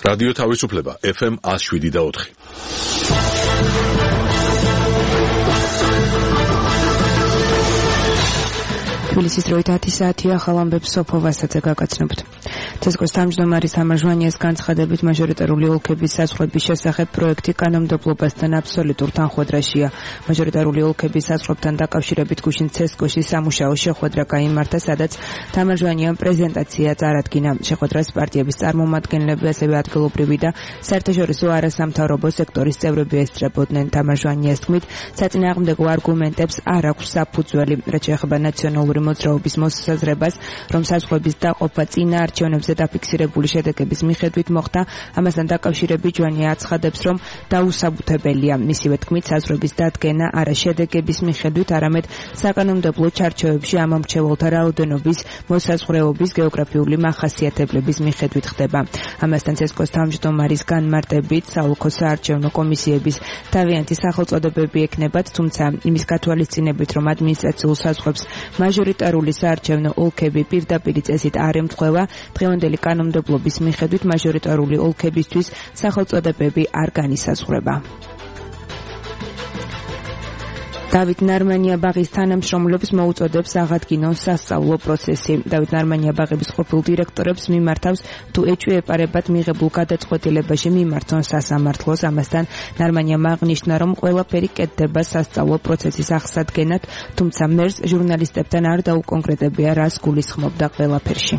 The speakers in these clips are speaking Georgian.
რადიო თავისუფლება FM 107.4. თბილისის დროით 10 საათია, ახალ ამბებს სოფო ვასაძე გაგაცნობთ. ცესკოს თავმჯდომარის თამარ-ჟვანიას განცხადებით მაჟორიტარული ოლქების საზღვრების შესახებ პროექტი კანონმდებლობასთან აბსოლუტურ თანხვედრაშია. მაჟორიტარული ოლქების საზღვრებთან დაკავშირებით გუშინ ცესკოში სამუშაო შეხვედრა გაიმართა, სადაც თამარ-ჟვანიამ პრეზენტაცია წარადგინა. შეხვედრას პარტიების წარმომადგენლები, ასევე ადგილობრივი და საერთაშორისო არასამთავრობო სექტორის წევრები ესწრებოდნენ. თამარ-ჟვანიას თქმით, საწინააღმდეგო არგუმენტებს არ აქვს საფუძველი, რაც შეეხება ნაციონალური მოძრაობის მოსაზრებას, რომ საზღვრების დაყოფა წინა არჩევნებზე დაფიქსირებული შედეგების მიხედვით მოხდა. ამასთან დაკავშირებით ჟვანია აცხადებს, რომ დაუსაბუთებელია. მისივე თქმით, საზღვრების დადგენა არა შედეგების მიხედვით, არამედ საკანონმდებლო ჩარჩოებში ამომრჩეველთა რაოდენობის, მოსაზღვრეობის, გეოგრაფიული მახასიათებლების მიხედვით ხდება. ამასთან ცესკოს თავმჯდომარის განმარტებით, საოლქო საარჩევნო კომისიების თავიანთი სახელწოდებები ექნებათ, თუმცა იმის გათვალისწინებით, რომ ადმინისტრაციულ საზღვრებს მაჟორიტარული საარჩევნო ოლქები პირდაპირ წესით არ ემთხვევა, დღევანდელი კანონმდებლობის მიხედვით მაჟორიტარული ოლქებისთვის სახელწოდებები არ განისაზღვრება. დავით ნარმანია-ბაღის თანამშრომლებს მოუწოდებს აღადგინონ სასწავლო პროცესი. დავით ნარმანია-ბაღების ყოფილ დირექტორებს მიმართავს, თუ ეჭვი-ეპარებათ მიღებულ გადაწყვეტილებაში მიმართონ სასამართლოს. ამასთან ნარმანიამ აღნიშნა, რომ ყველაფერი კეთდება სასწავლო პროცესის აღსადგენად, თუმცა მერს ჟურნალისტებთან არ დაუკონკრეტებია, რას გულისხმობდა ყველაფერში.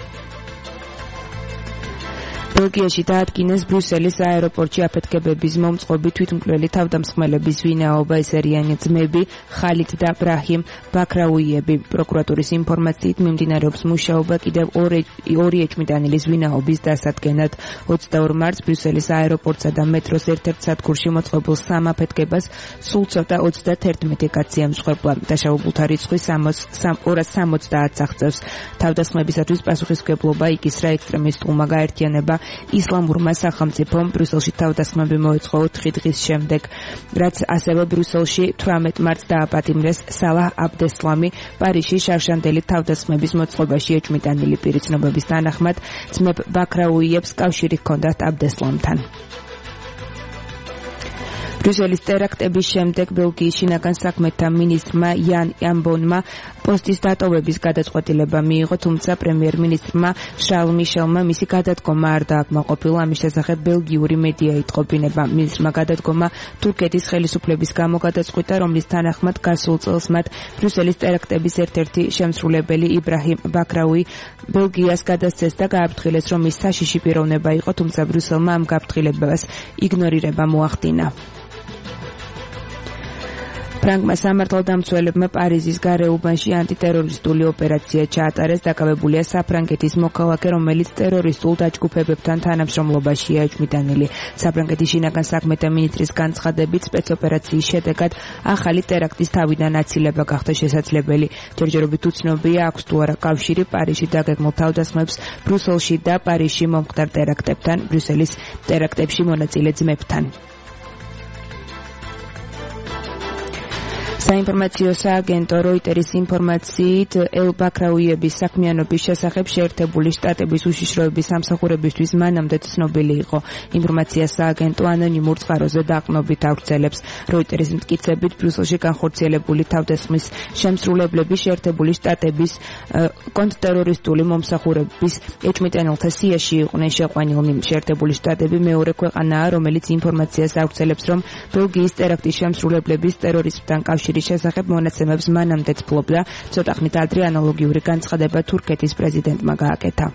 ბელგიაში დაადგინეს ბრიუსელის აეროპორტში აფეთქებების მომწყობი თვითმკვლელი თავდამსხმელების ვინაობა, ეს არიან ძმები ხალიდ და ბრაჰიმ ბაქრაუიები. პროკურატურის ინფორმაციით მიმდინარეობს მუშაობა კიდევ ორი ეჭვმიტანილის ვინაობის დასადგენად. 22 მარტს ბრიუსელის აეროპორტსა და მეტროს ერთ-ერთ სადგურში მოწყობილ სამ აფეთქებას სულ ცოტა 31 კაცი ემსხვერპლა. დაშავებულთა რიცხვი 270-ს აღწევს. თავდასხმებისათვის პასუხისმგებლობა იკისრა ექსტრემისტულმა გაერთიანება ისლამურმა სახელმწიფომ. ბრიუსელში თავდასხმები მოეწყო 4 დღის შემდეგ, რაც ასევე ბრიუსელში 18 მარტს დააპატიმრეს სალაჰ აბდესლამი. პარიზში შარშანდელი თავდასხმების მოწყობაში ეჭვმიტანილი პირის ცნობების თანახმად ძმებ ბაქრაუიებს კავშირი ჰქონდათ აბდესლამთან. ბრიუსელის ტერაქტების შემდეგ ბელგიის შინაგან საქმეთა მინისტრმა იან ამბონმა პოსტის დატოვების გადაწყვეტილება მიიღო, თუმცა პრემიერ-მინისტრმა შარლ მიშელმა მისი გადადგომა არ დააკმაყოფილა. ამის შესახებ ბელგიური მედია იტყობინება. მინისტრმა გადადგომა თურქეთის ხელისუფლების გამო გადაწყვიტა, რომლის თანახმად გასულ წელს მათ ბრიუსელის ტერაქტების ერთ-ერთი შემსრულებელი იბრაჰიმ ბაქრაუი ბელგიას გადასცეს და გააფრთხილეს, რომ ის საშიში პიროვნება იყო, თუმცა ბრიუსელმა ამ გაფრთხილებას იგნორირება მოახდინა. ფრანგმა სამართალდამცველებმა პარიზის გარეუბანში ანტიტერორისტული ოპერაცია ჩაატარეს. დაკავებულია საფრანგეთის მოქალაქე, რომელიც ტერორისტულ დაჯგუფებებთან თანამშრომლობაშია ეჭვმიტანილი. საფრანგეთის შინაგან საქმეთა მინისტრის განცხადებით, სპეცოპერაციის შედეგად ახალი ტერაქტის თავიდან აცილება გახდა შესაძლებელი. ჯერჯერობით უცნობია, აქვს თუ არა კავშირი პარიზში დაგეგმილ თავდასხმებს ბრიუსელში და პარიზში მომხდარ ტერაქტებთან, ბრიუსელის ტერაქტებში მონაწილე ძმებთან. საინფორმაციო სააგენტო როიტერის ინფორმაციით ელ ბაქრაუიების საქმიანობის შესახებ შეერთებული შტატების უშიშროების სამსახურებისთვის მანამდე ცნობილი იყო. ინფორმაცია სააგენტო ანონიმურ წყაროზე დაყრდნობით ავრცელებს. როიტერის მტკიცებით, ბრიუსელში განხორციელებული თავდასხმის შემსრულებლები შეერთებული შტატების კონტრტერორისტული მომსახურების ეჭვმიტანილთა სიაში იყვნენ შეყვანილნი. შეერთებული შტატები მეორე ქვეყანაა, რომელიც ინფორმაციას ავრცელებს, რომ ბელგიის ტერაქტის შემსრულებლების ტერორიზმთან კავშირი შესახებ მონაცემებს მანამდეც ფლობდა. ცოტა ხნით ადრე ანალოგიური განცხადება თურქეთის პრეზიდენტმა გააკეთა.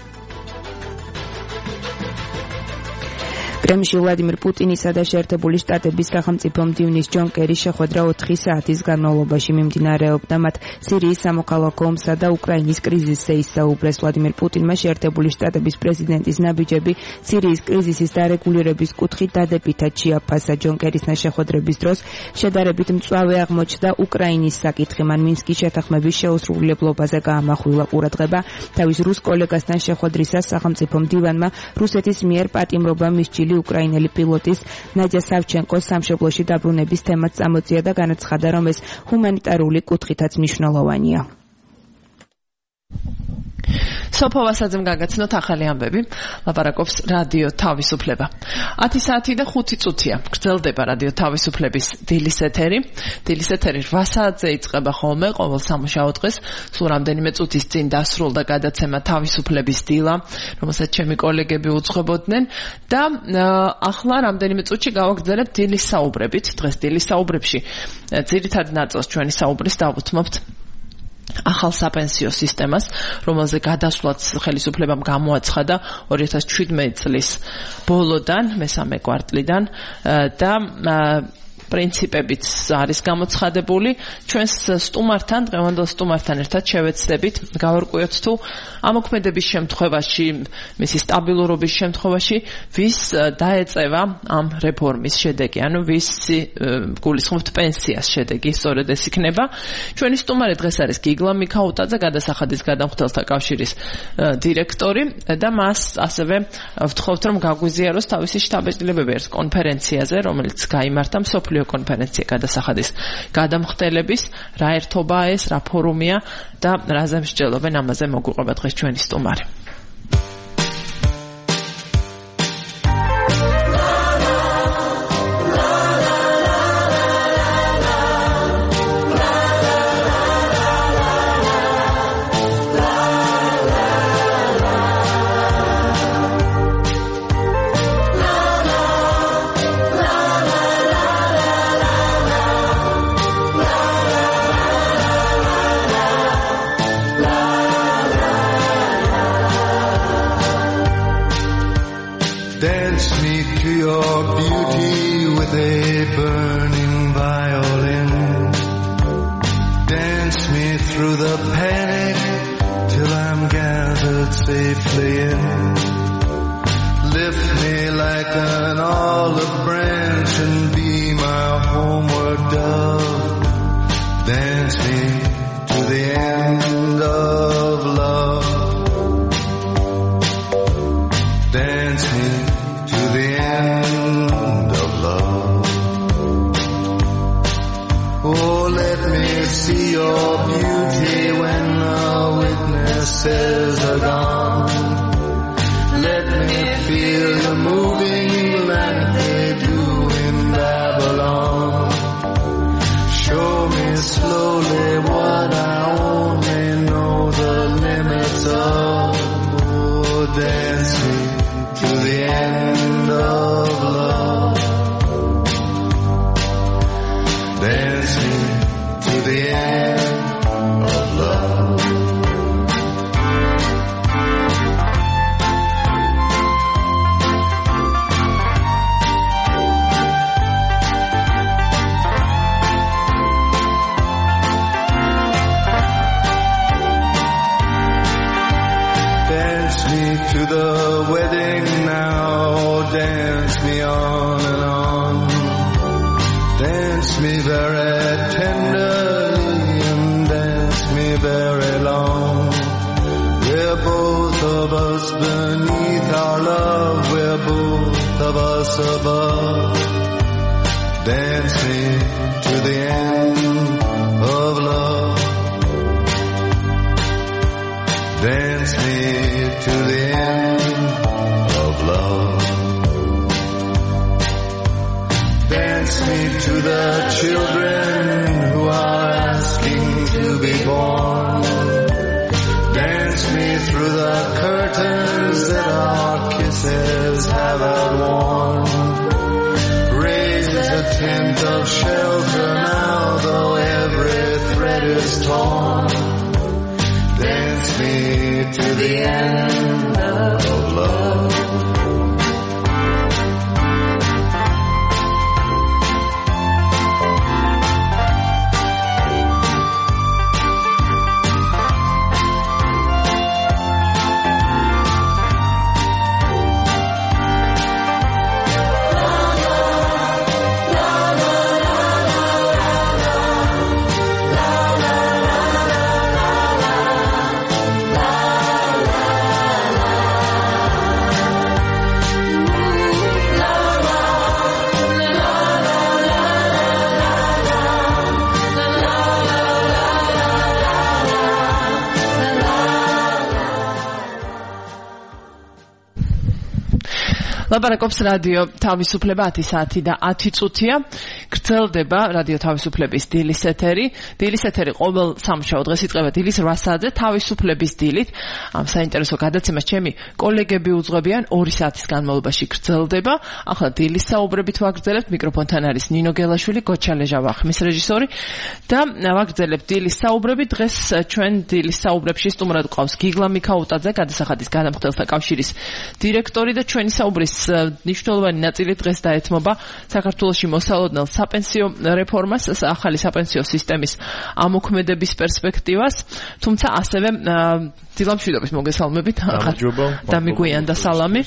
კრემლში ვლადიმირ პუტინისა და შეერთებული შტატების სახელმწიფო მდივნის ჯონ კერის შეხვედრა 4 საათის განმავლობაში მიმდინარეობდა. მათ სირიის სამოქალაქო ომსა და უკრაინის კრიზისზე ისაუბრეს. ვლადიმირ პუტინმა შეერთებული შტატების პრეზიდენტის ნაბიჯები სირიის კრიზისის დარეგულირების კუთხით დადებითად შეაფასა. ჯონ კერისთან შეხვედრების დროს შედარებით მწვავე აღმოჩნდა უკრაინის საკითხი. მან მინსკის შეთანხმების შეუსრულებლობაზე გაამახვილა ყურადღება. თავის რუს კოლეგასთან შეხვედრისას სახელმწიფო მდივანმა რუსეთის მიერ პატიმრობა მისჭილი უკრაინელი პილოტის ნადია სავჩენკოს სამშობლოში დაბრუნების თემაც წამოწია და განაცხადა, რომ ეს ჰუმანიტარული კუთხითაც მნიშვნელოვანია. სოფოვასაძემ გაგაცნოთ ახალი ამბები. ლაპარაკობს რადიო თავისუფლება. 10 საათი და 5 წუთია. გრძელდება რადიო თავისუფლების დილის ეთერი. დილის ეთერი 8 საათზე იწყება ხოლმე ყოველ სამუშაო დღეს. სულ რამდენიმე წუთის წინ დასრულდა გადაცემა თავისუფლების დილა, რომელსაც ჩემი კოლეგები უძღვებოდნენ და ახლა რამდენიმე წუთში გავაგრძელებთ დილის საუბრებით. დღეს დილის საუბრებში ძირითად ნაწილს ჩვენი საუბრის დავუთმობთ ახალ საპენსიო სისტემას, რომელზე გადასვლაც ხელისუფლებამ გამოაცხადა 2017 წლის ბოლოდან, მესამე კვარტლიდან და პრინციპებიც არის გამოცხადებული. ჩვენს სტუმართან, დღევანდელ სტუმართან ერთად შევეცდებით გავარკვიოთ თუ ამოქმედების შემთხვევაში, მისი სტაბილურობის შემთხვევაში, ვის დაეწევა ამ რეფორმის შედეგი, ანუ ვისი გულისხმობთ პენსიას შედეგი, სწორედ ეს იქნება. ჩვენი სტუმარი დღეს არის გიგლა მიქაუტაძე, გადასახადის გადამხდელთა კავშირის დირექტორი და მას ასევე ვთხოვთ, რომ გაგვიზიაროს თავისი შტაბ-ეჭვლებები ერთ კონფერენციაზე, რომელიც გაიმართა მსოფლიო კონფერენცია გადასახადის გადამხდელების, რა ერთობაა ეს, რა ფორუმია და რაზე მსჯელობენ, ამაზე მოგვიყვება დღეს ჩვენი სტუმარი. Safely in, lift me like an olive branch and be my homeward dove. Dance me to the end of love. Dance me to the end of love. Oh, let me see your beauty when the witnesses are gone. Let me feel you moving like they do in Babylon. Show me slowly what I only know the limits of. Oh, dance me to the end of love. Dance me to the end of love. To the wedding now, dance me on and on. Dance me very tenderly and dance me very long. We're both of us beneath our love, we're both of us above. Dance me to the end of love. Dance me to the end of love. Dance me to the children who are asking to be born. Dance me through the curtains that our kisses have outworn. Raise a tent of shelter now, though every thread is torn. Dance me to the end of love. ლაპარაკობს რადიო თავისუფლება 10 საათი და 10 წუთია. გრძელდება რადიო თავისუფლების დილის ეთერი. დილის ეთერი ყოველ სამშაბათ დღეს იწყება დილის 8 საათზე თავისუფლების დილით. ამ საინტერესო გადაცემას ჩემი კოლეგები უძღვებიან 2 საათის განმავლობაში გრძელდება. ახლა დილის საუბრებით ვაგრძელებთ. მიკროფონთან არის ნინო გელაშვილი, გოჩალეჟა ვახმის რეჟისორი და ვაგრძელებთ დილის საუბრებით. დღეს ჩვენ დილის საუბრებში სტუმრად ყავს გიგლა მიქაუტაძე, გადასახადის გადამხდელთა კავშირის დირექტორი და ჩვენი საუბრის მნიშვნელოვანი ნაწილი დღეს დაეთმობა საქართველოში მოსალოდნელ საპენსიო რეფორმას, ახალი საპენსიო სისტემის ამოქმედების პერსპექტივას, თუმცა ასევე დილამშვიდობის მოგესალმებით. და მიგვიანდა სალამი.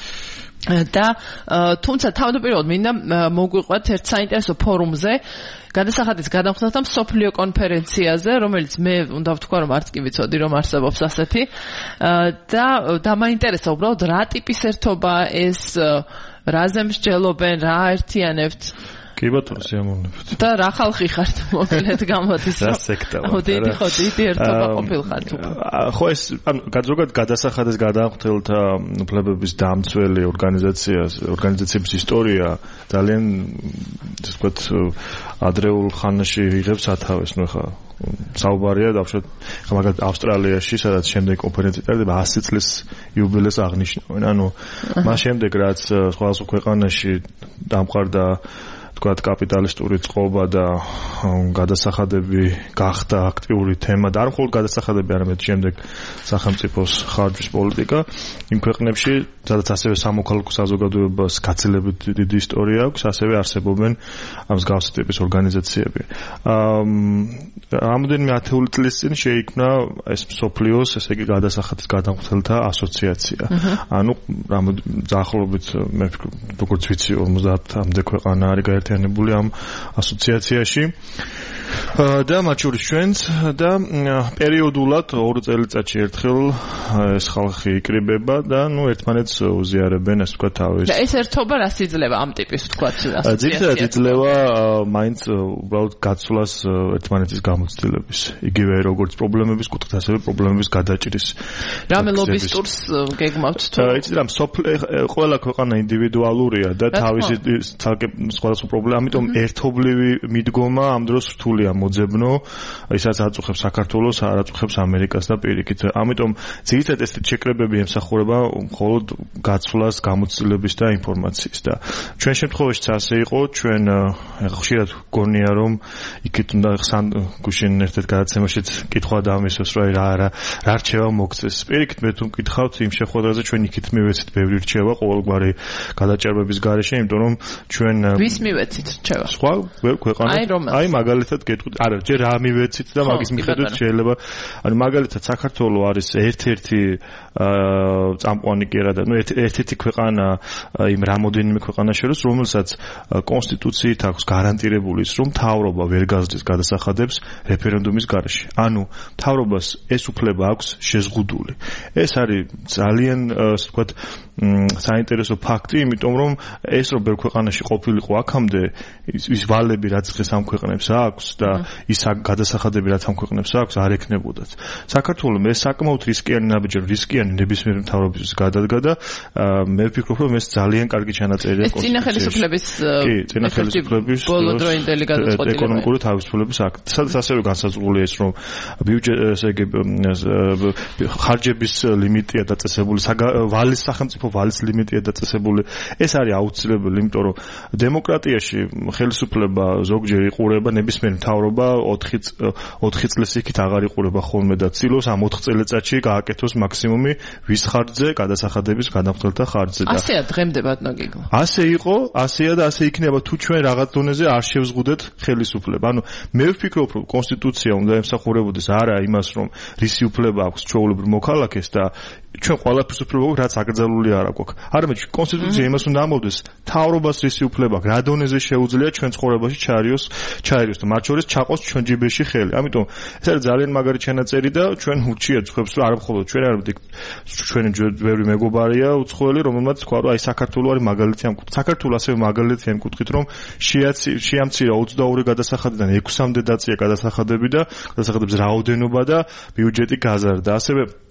და თუმცა თავდაპირველად მინდა მოგვიყვათ ერთ საინტერესო ფორუმზე, გადასახადის გადამხდელთა მსოფლიო კონფერენციაზე, რომელიც მე უნდა ვთქვა, რომ არც კი ვიცოდი, რომ არსებობს ასეთი. და მაინტერესა უბრალოდ რა ტიპის ერთობა ეს, რაზე მსჯელობენ, რა აერთიანებთ? კი ბატონო, სიამოვნებით. და რა ხალხი ხართ მოკლედ გამოდის? რა სექტა ვარ? დიდი ერთობა ყოფილხართ უკვე. ხო, ეს ზოგადად გადასახადის გადამხდელთა უფლებების დამცველი ორგანიზაციების ისტორია ძალიან, ასე ვთქვათ, ადრეულ ხანაში იღებს სათავეს. ნუ ხა საუბარია დავშოთ მაგალითად ავსტრალიაში, სადაც შემდეგ კონფერენცია ტარდება 100 წლის იუბილეს აღნიშნავენ. ანუ მას შემდეგ რაც სხვადასხვა ქვეყანაში დამყარდა თქვათ კაპიტალისტური წყობა და გადასახადები გახდა აქტიური თემა და არ მხოლოდ გადასახადები, არამედ შემდეგ სახელმწიფოს ხარჯვის პოლიტიკა იმ ქვეყნებში, სადაც ასევე სამოქალაქო საზოგადოებას გაცილებით დიდი ისტორია აქვს, ასევე არსებობენ ამ მსგავსი ტიპის ორგანიზაციები. რამოდენიმე ათეული წლის წინ შეიქმნა ეს მსოფლიოს, ესე იგი გადასახადის გადამხდელთა ასოციაცია. ანუ დაახლოებით მე როგორც ვიცი 50-მდე ქვეყანა არის გაერთიანებული ამ ასოციაციაში და მათ შორის ჩვენც და პერიოდულად 2 წელიწადში ერთხელ ეს ხალხი იკრიბება და ნუ ერთმანეთს უზიარებენ, ასე ვთქვათ, თავის. და ეს ერთობა რას იძლევა ამ ტიპის ვთქვათ ასოციაციას? ძირითადად იძლევა მაინც უბრალოდ გაცვლას ერთმანეთის გამოცდილების. იგივე როგორც პრობლემების კუთხით, ასევე პრობლემების გადაჭრის. რამე ლობის ტურს გეგმავთ თუ? იცით რა, ყველა ქვეყანა ინდივიდუალურია და თავისი სხვადასხვა პრობლემა, ამიტომ ერთობლივი მიდგომა ამ დროს რთულია მოძებნო, ისაც აწუხებს საქართველოს, არ აწუხებს ამერიკას და პირიქით. ამიტომ ძირითადად ეს შეკრებები ემსახურება მხოლოდ გაცვლას, გამოცდილების და ინფორმაციის და ჩვენ შემთხვევაშიც ასე იყო, ჩვენ ხშირად გონია რომ იქით უნდა გუშინ ერთ-ერთ გადაცემაშიც კითხვა დამისვეს, რომ რა რჩევა მოგწეს. პირიქით მე თუ მკითხავთ იმ შეხვედრაზე, ჩვენ იქით მივეცით ბევრი რჩევა ყოველგვარი გადაჭერბების გარეშე, იმიტომ რომ ჩვენ ვის მივეცით რჩევა? სხვა ქვეყანა. აი მაგალითად გეტყვით, არა, ჯერ რა მივეცით და მაგის მიხედვით შეიძლება, ანუ მაგალითად საქართველო არის ერთ-ერთი წამყვანი კი არა და ნუ ერთ-ერთი ქვეყანა იმ რამოდენიმე ქვეყანას შორის, რომელსაც კონსტიტუციით აქვს გარანტირებული ის, რომ მთავრობა ვერ გაზრდის გადასახადებს რეფერენდუმის გარეშე. ანუ მთავრობას ეს უფლება აქვს შეზღუდული. ეს არის ძალიან, ასე ვთქვათ, საინტერესო ფაქტი, იმიტომ რომ ეს რო ბევრ ქვეყანაში ყოფილიყო აქამდე, ის ვალები რაც დღეს ამ ქვეყნებს აქვს და ის გადასახადები რაც ამ ქვეყნებს აქვს არ ექნებოდათ. საქართველოს ეს საკმაოდ რისკიანი ნაბიჯი, რისკიანი ნებისმიერ მთავრობისთვის გადადგა და მე ვფიქრობ, რომ ეს ძალიან კარგი ჩანაწერია კონსტიტუციაში. ეს წინა ხელისუფლების წინა ხელისუფლების ბოლოდროინდელი გადაწყვეტილება. ეკონომიკური თავისუფლების აქტი. სადაც ასევე განსაზღვრულია ეს, რომ ესე იგი ხარჯების ლიმიტია დაწესებული, ვალის სახელმწიფო ვალის ლიმიტია დაწესებული. ეს არის აუცილებელი, იმიტომ რომ დემოკრატიაში ხელისუფლება ზოგჯერ იყურება ნებისმიერ მთავრობა 4 წლის იქით აღარ იყურება ხოლმე და ცდილობს ამ 4 წელიწადში გააკეთოს მაქსიმუმი ვის ხარჯზე, გადასახადების გადამხდელთა ხარჯზე და ასეა დღემდე ბატონო გიგო. ასე იყო, ასეა და ასე იქნება თუ ჩვენ რაღაც დონეზე არ შევზღუდეთ ხელისუფლება. ანუ მე ვფიქრობ, რომ კონსტიტუცია უნდა ემსახურებოდეს არა იმას, რომ რისი უფლება აქვს ჩვეულებრივ მოქალაქეს და ჩვენ ყველაფერს უფლება გვაქვს, რაც აკრძალული არ აქვს. არამედ კონსტიტუცია იმას უნდა ამოვდეს, მთავრობას რისი უფლება აქვს, რა დონეზე შეუძლია ჩვენ ცხოვრებაში ჩაერიოს და მათ შორის ჩაყოს ჩვენ ჯიბეში ხელი. ამიტომ ეს არის ძალიან მაგარი ჩანაწერი და ჩვენ ურჩიათ ხუებს, რომ არა მხოლოდ ჩვენ, არამედ ჩვენი ბევრი მეგობარია უცხოელი, რომელმაც თქვა, რომ აი საქართველო არის მაგალითი ამ კუთხით. საქართველო ასევე მაგალითი ამ კუთხით, რომ შეამცირა 22 გადასახადიდან 6-მდე დაწია გადასახადები და გადასახადების რაოდენობა და ბიუჯეტი გაზარდა. ასევე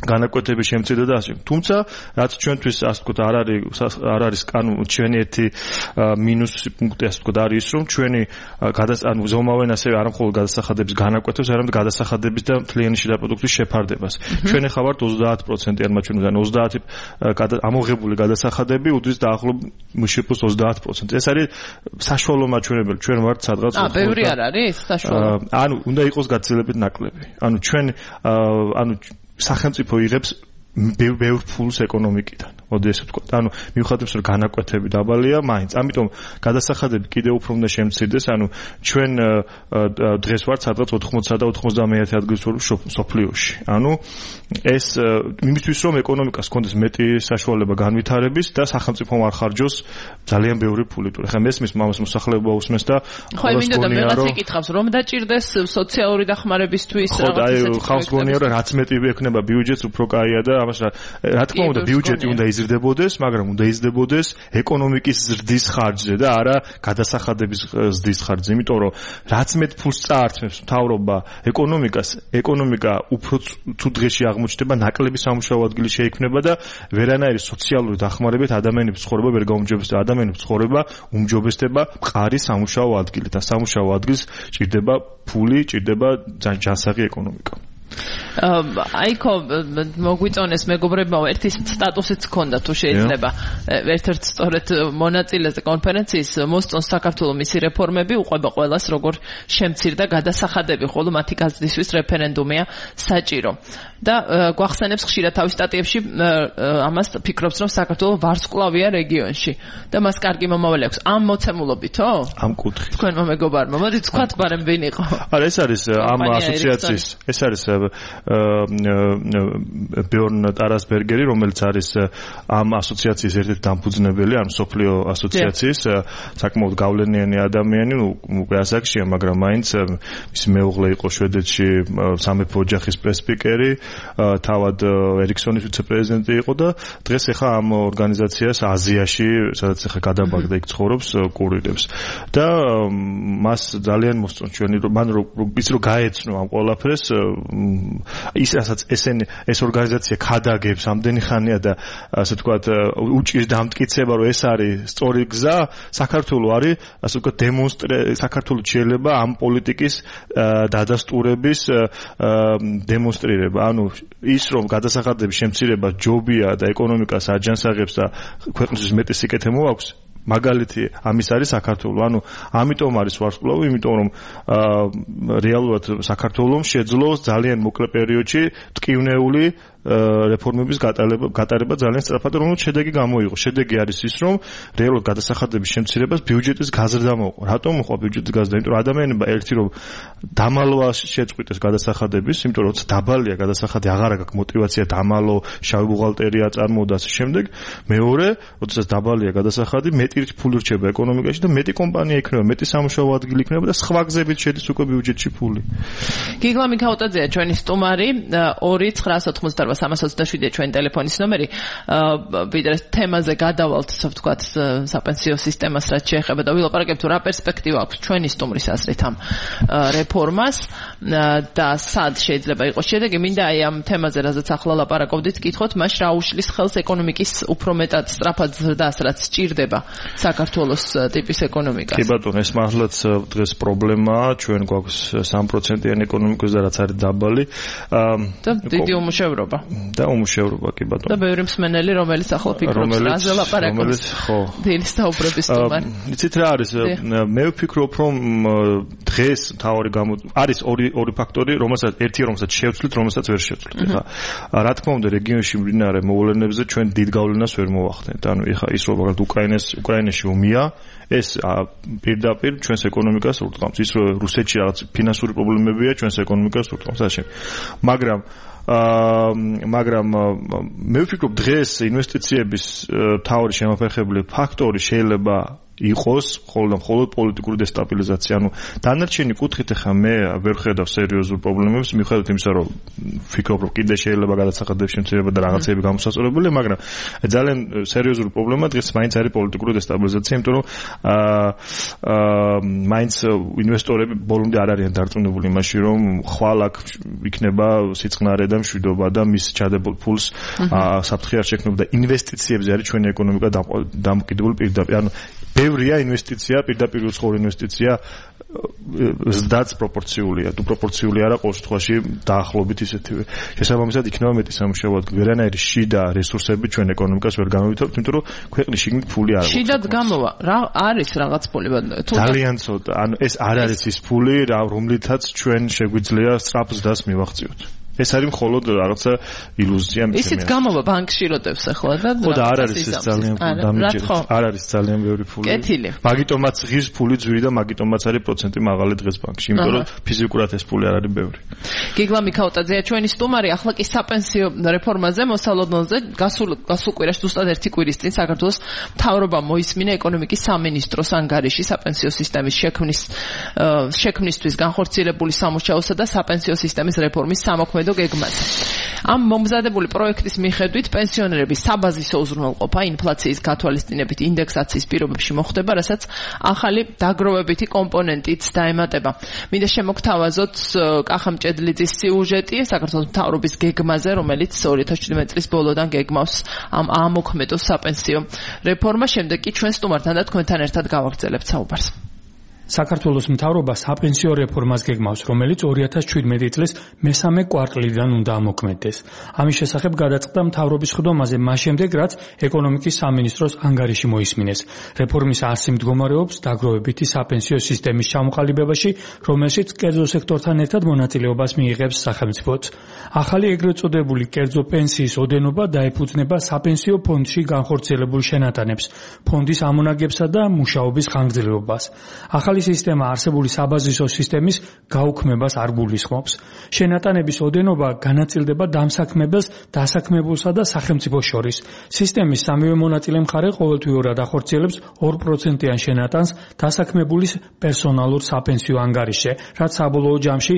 განაკვეთების შემცირდა და ასე. თუმცა რაც ჩვენთვის ასე ვთქვათ არ არის ჩვენი ერთი მინუსი პუნქტი ასე ვთქვათ არის ის რომ ჩვენი ზომავენ ასევე არა მხოლოდ გადასახადების განაკვეთებს, არამედ გადასახადების და მთლიანი შიდა პროდუქტის შეფარდებას. ჩვენ ახლა ვართ 30% არ მაჩვენებენ 30 ამოღებული გადასახადები უდრის დაახლოებით მშპ-ს 30%. ეს არის საშუალო მაჩვენებელი. ჩვენ ვართ სადღაც ბევრი არ არის საშუალო. ანუ უნდა იყოს გაცილებით ნაკლები. ანუ ჩვენ სახელმწიფო იღებს ბევრ ფულს ეკონომიკიდან. მოდი ესე ვთქვათ. ანუ მიუხედავად რომ განაკვეთები დაბალია, მაინც. ამიტომ გადასახადები კიდევ უფრო უნდა შემცირდეს. ანუ ჩვენ დღეს ვართ სადღაც 80 და 91 ადგილს ვართ სოფლიოში. ანუ ეს იმისთვის რომ ეკონომიკას ჰქონდეს მეტი საშუალება განვითარების და სახელმწიფომ არ ხარჯოს ძალიან ბევრი ფული. ხა მესმის მამას მოსახლეობა უსმენს და ხო, მინდოდა ვიღაც იკითხავს რომ დაჭირდეს სოციალური დახმარებისთვის რაღაც ისეთი. ხო, ხალხს გონია რომ რაც მეტი ექნება ბიუჯეტს უფრო კაია და ამას რა თქმა უნდა ბიუჯეტი უნდა იზრდებოდეს, მაგრამ უნდა იზრდებოდეს ეკონომიკის ზრდის ხარჯზე და არა გადასახადების ზრდის ხარჯზე. იმიტომ რომ რაც მეტ ფულს წაართმევს მთავრობა ეკონომიკას, ეკონომიკა უფრო თუ დღეში აღმოჩნდება ნაკლები სამუშაო ადგილი შეიქმნება და ვერანაირი სოციალური დახმარებით ადამიანების ცხოვრება ვერ გაუმჯობესდება. ადამიანების ცხოვრება უმჯობესდება მყარი სამუშაო ადგილით. და სამუშაო ადგილს ჭირდება ფული, ჭირდება ჯანსაღი ეკონომიკა. აიქო მოგვიწონეს მეგობრებმა ერთი სტატუსიც ჰქონდა თუ შეიძლება ერთ-ერთ სწორედ მონაწილეზე კონფერენციის მოსწონს საქართველოს მისი რეფორმები უყვება ყველას როგორ შემცირდა გადასახადები ხოლო მათი გაზრდისთვის რეფერენდუმია საჭირო და გვახსენებს ხშირად თავის სტატიებში ამას ფიქრობს რომ საქართველოს ვარსკვლავია რეგიონში და მას კარგი მომავალი აქვს ამ მოცემულობითო ამ კუთხით თქვენმა მეგობარმა მოდით ვთქვათ ბარემ ვინ იყო არა ეს არის ამ ასოციაციის ეს არის ბიორნ ტარასბერგერი, რომელიც არის ამ ასოციაციის ერთ-ერთი დამფუძნებელი, ან სოფლიო ასოციაციის საკმაოდ გავლენიანი ადამიანი, უკვე ასაკშია, მაგრამ მაინც მისი მეუღლე იყო შვედეთში სამეფო ოჯახის პრესპიკერი, თავად ერიქსონის ვიცე-პრეზიდენტი იყო და დღეს ახლა ამ ორგანიზაციას აზიაში, სადაც ახლა გადაბაგდა იქ ცხოვრობს, კურირებს. და მას ძალიან მოსწონს ჩვენი მან ის რომ გაეცნო ამ ყველაფერს ის რასაც ეს ორგანიზაცია ქადაგებს ამდენი ხანია და ასე ვთქვათ უჭირს დამტკიცება რომ ეს არის სწორი გზა საქართველოს არის ასე ვთქვათ საქართველოს შეიძლება ამ პოლიტიკის დადასტურების დემონსტრირება ანუ ის რომ გადასახადების შემცირება ჯობია და ეკონომიკას აჯანსაღებს და ქვეყნისთვის მეტი სიკეთე მოაქვს მაგალითი ამის არის საქართველოს. ანუ ამიტომ არის ვარსკვლავი, იმიტომ რომ რეალურად საქართველოს შეძლოს ძალიან მოკლე პერიოდში ტკივნეული რეფორმების გატარება ძალიან სწრაფად, რომელიც შედეგი გამოიღო. შედეგი არის ის, რომ რეალურად გადასახადების შემცირებას ბიუჯეტის გაზრდა მოყვა. რატომ მოყვა ბიუჯეტის გაზრდა? იმიტომ რომ ადამიანებმა ერთი რომ დამალვა შეწყვიტეს გადასახადების, იმიტომ რომ დაბალია გადასახადი, აღარ აქვს мотиваცია დამალო, შავი ბუღალტერია წარმოდა და ასე შემდეგ. მეორე, როდესაც დაბალია გადასახადი, მეტი ფული რჩება ეკონომიკაში და მეტი კომპანია იქნება, მეტი სამუშაო ადგილი იქნება და სხვა გზებით შედის უკვე ბიუჯეტში ფული. გიგლა მიქაუტაძეა ჩვენი სტუმარი 2-988-327 ჩვენი ტელეფონის ნომერი. ვიდრე თემაზე გადავალთ, ასე ვთქვათ, საპენსიო სისტემას რაც შეეხება და ვილაპარაკებთ რა პერსპექტივა აქვს ჩვენი სტუმრის აზრით ამ რეფორმას და სად შეიძლება იყოს შედეგი. მინდა აი ამ თემაზე რაზეც ახლა ლაპარაკობდით, კითხოთ, მას რა უშლის ხელს ეკონომიკის უფრო მეტად სწრაფად ზრდას, რაც სჭირდება საქართველოს ტიპის ეკონომიკას. კი ბატონო, ეს მართლაც დღეს პრობლემაა, ჩვენ გვაქვს 3%-იანი ეკონომიკას და რაც არის დაბალი. და დიდი უმუშევრობა. და უმუშევრობა, კი ბატონო. და ბევრი მსმენელი, რომელიც ახლა ფიქრობს, რაზე ლაპარაკობს. ხო. დილის საუბრების სტუმარი. იცით რა არის? მე ვფიქრობ, რომ დღეს მთავარი არის ორი ფაქტორი, რომელსაც შევცვლით, რომელსაც ვერ შევცვლით. ხა რა თქმა უნდა, რეგიონში მდინარე მოვლენებზე ჩვენ დიდ გავლენას ვერ მოვახდენთ. ანუ ეხა ის რომ მაგალითად უკრაინაში ომია, ეს პირდაპირ ჩვენს ეკონომიკას ურტყამს. ის რომ რუსეთში რაღაც ფინანსური პრობლემებია, ჩვენს ეკონომიკას ურტყამს. ასე. მაგრამ მე ვფიქრობ დღეს ინვესტიციების მთავარი შემაფერხებელი ფაქტორი შეიძლება იყოს მხოლოდ პოლიტიკური დესტაბილიზაცია. ანუ დანარჩენი კუთხით ახლა მე ვერ ხედავ სერიოზულ პრობლემებს, მიუხედავად იმისა, რომ ვფიქრობ, რომ კიდე შეიძლება გადაწყვეტილების შემცირება და რაღაცები გამოსაწორებელი, მაგრამ ძალიან სერიოზული პრობლემა დღეს მაინც არის პოლიტიკური დესტაბილიზაცია, იმიტომ რომ მაინც ინვესტორები ბოლომდე არ არიან დარწმუნებული იმაში, რომ ხვალ აქ იქნება სიწყნარე და მშვიდობა და მის ჩადებულ ფულს საფრთხე არ შექმნება და ინვესტიციებზე არის ჩვენი ეკონომიკა დამოკიდებული პირდაპირ. ანუ ბევრია ინვესტიცია, პირდაპირ უცხოური ინვესტიცია ზდაც პროპორციულია. თუ პროპორციული არა, ყოველ შემთხვევაში დაახლოებით ისეთივე. შესაბამისად იქნება მეტი სამუშაო ადგილი. ვერანაირი შიდა რესურსები ჩვენ ეკონომიკას ვერ გამოვითხოვთ, იმიტომ რომ ქვეყნის შიგნით ფული არ აქვს. შიდად გამოვა. რა არის რაღაც ფული? ძალიან ცოტა. ანუ ეს არ არის ის ფული, რომლითაც ჩვენ შეგვიძლია სწრაფ ზდას მივაღწიოთ. ეს არის მხოლოდ რაღაცა ილუზია მე. ისიც გამოვა ბანკში როდევს ახლა და ხო და არ არის ეს ძალიან დამიჯერეთ. არ არის ძალიან ბევრი ფული. კეთილი. მაგიტომაც ღირს ფული ძვირი და მაგიტომაც არის პროცენტი მაღალი დღეს ბანკში, იმიტომ რომ ფიზიკურად ეს ფული არ არის ბევრი. გიგლა მიქაუტაძეა ჩვენი სტუმარი, ახლა კი საპენსიო რეფორმაზე მოსალოდნელზე გასულ კვირაში ზუსტად 1 კვირის წინ საქართველოს მთავრობამ მოისმინა ეკონომიკის სამინისტროს ანგარიში საპენსიო სისტემის შექმნისთვის განხორციელებული სამუშაოსა და საპენსიო სისტემის რეფორმის სამოქმედო გეგმაზე. ამ მომზადებული პროექტის მიხედვით პენსიონერების საბაზისო უზრუნველყოფა ინფლაციის გათვალისწინებით ინდექსაციის პირობებში მოხდება, რასაც ახალი დაგროვებითი კომპონენტიც დაემატება. მინდა შემოგთავაზოთ კახა მჭედლიძის სიუჟეტი საქართველოს მთავრობის გეგმაზე, რომელიც 2017 წლის ბოლოდან გეგმავს ამ ამოქმედო საპენსიო რეფორმას. შემდეგ კი ჩვენ სტუმართან და თქვენთან ერთად გავაგრძელებთ საუბარს. საქართველოს მთავრობა საპენსიო რეფორმას გეგმავს, რომელიც 2017 წლის მესამე კვარტლიდან უნდა ამოქმედდეს. ამის შესახებ გადაწყდა მთავრობის ხდომაზე მას შემდეგ, რაც ეკონომიკის სამინისტროს ანგარიში მოისმინეს. რეფორმის არსი მდგომარეობს დაგროვებითი საპენსიო სისტემის ჩამოყალიბებაში, რომელშიც კერძო სექტორთან ერთად მონაწილეობას მიიღებს სახელმწიფოც. ახალი ეგრეთ წოდებული კერძო პენსიის ოდენობა დაეფუძნება საპენსიო ფონდში განხორციელებულ შენატანებს, ფონდის ამონაგებსა და მუშაობის ხანგრძლივობას. ახალი სისტემა არსებული საბაზისო სისტემის გაუქმებას არ გულისხმობს. შენატანების ოდენობა განაწილდება დამსაქმებელს, დასაქმებულსა და სახელმწიფოს შორის. სისტემის სამივე მონაწილე მხარე ყოველთვიურად ახორციელებს 2%-იან შენატანს დასაქმებულის პერსონალურ საპენსიო ანგარიშზე, რაც საბოლოო ჯამში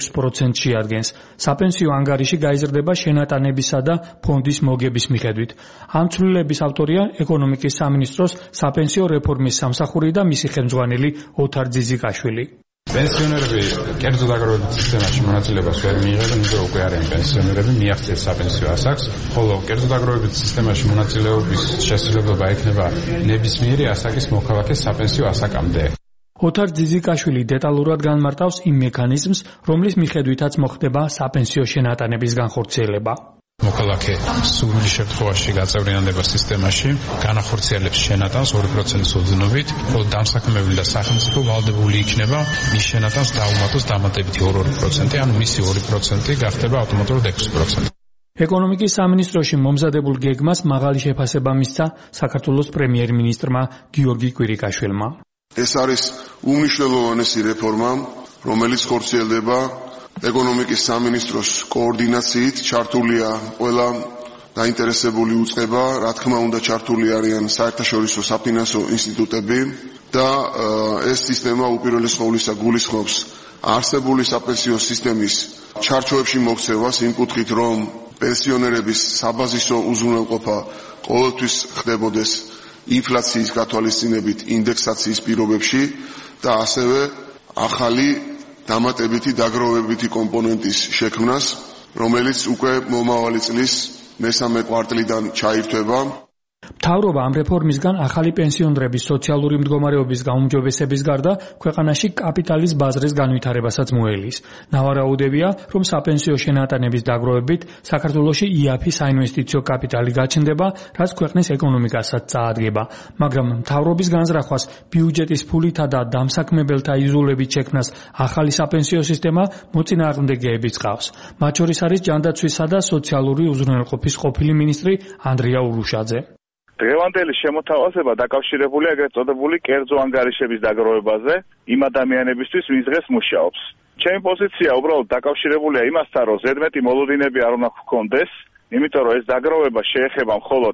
6% შეადგენს. საპენსიო ანგარიში გაიზრდება შენატანებისა და ფონდის მოგების მიხედვით. ამ ცვლილების ავტორია ეკონომიკის სამინისტროს საპენსიო რეფორმის სამსახური და მისი ხელმძღვანელი ოთარ ძიზიკაშვილი. პენსიონერები კერძო დაგროვებითი სისტემაში მონაწილეობას ვერ მიიღებენ, იმიტომ რომ უკვე არიან პენსიონერები, მიაღწიეს საპენსიო ასაკს, ხოლო კერძო დაგროვებითი სისტემაში მონაწილეობის შესაძლებლობა ექნება ნებისმიერი ასაკის მოქალაქეს საპენსიო ასაკამდე. ოთარ ძიზიკაშვილი დეტალურად განმარტავს იმ მექანიზმს, რომლის მიხედვითაც მოხდება საპენსიო შენატანების განხორციელება. მოქალაქე სრული შემთხვევაში გაწევრიანდება სისტემაში, განახორციელებს შენატანს 2%-ის ოდენობით, ხოლო დამსაქმებელი და სახელმწიფო ვალდებული იქნება მის შენატანს დაუმატოს დამატებითი 2%, ანუ მისი 2% გახდება ავტომატურად 6%. ეკონომიკის სამინისტროში მომზადებულ გეგმას მაღალი შეფასება მისცა საქართველოს პრემიერ-მინისტრმა გიორგი კვირიკაშვილმა. ეს არის უმნიშვნელოვანესი რეფორმა, რომელიც ხორციელდება ეკონომიკის სამინისტროს კოორდინაციით. ჩართულია ყველა დაინტერესებული უწყება, რა თქმა უნდა ჩართული არიან საერთაშორისო საფინანსო ინსტიტუტები და ეს სისტემა უპირველეს ყოვლისა გულისხმობს არსებული საპენსიო სისტემის ჩარჩოებში მოქცევას იმ კუთხით, რომ პენსიონერების საბაზისო უზრუნველყოფა ყოველთვის ხდებოდეს ინფლაციის გათვალისწინებით ინდექსაციის პირობებში და ასევე ახალი დამატებითი დაგროვებითი კომპონენტის შექმნას, რომელიც უკვე მომავალი წლის მესამე კვარტლიდან ჩაირთვება. მთავრობა ამ რეფორმისგან ახალი პენსიონერების სოციალური მდგომარეობის გაუმჯობესების გარდა ქვეყანაში კაპიტალის ბაზრის განვითარებასაც მოელის. ნავარაუდევია, რომ საპენსიო შენატანების დაგროვებით საქართველოში იაფი საინვესტიციო კაპიტალი გაჩნდება, რაც ქვეყნის ეკონომიკასაც წაადგება. მაგრამ მთავრობის განზრახვას ბიუჯეტის ფულითა და დამსაქმებელთა იზოლებით შექმნას ახალი საპენსიო სისტემა მოწინააღმდეგეებიც ყავს. მათ შორის არის ჯანდაცვისა და სოციალური უზრუნველყოფის ყოფილი მინისტრი ანდრია ურუშაძე. დღევანდელი შემოთავაზება დაკავშირებულია ეგრეთ წოდებული კერძო ანგარიშების დაგროვებაზე იმ ადამიანებისთვის, ვინც დღეს მუშაობს. ჩემი პოზიცია უბრალოდ დაკავშირებულია იმასთან, რომ ზედმეტი მოლოდინები არ უნდა ჰქონდეს, იმიტომ რომ ეს დაგროვება შეეხება მხოლოდ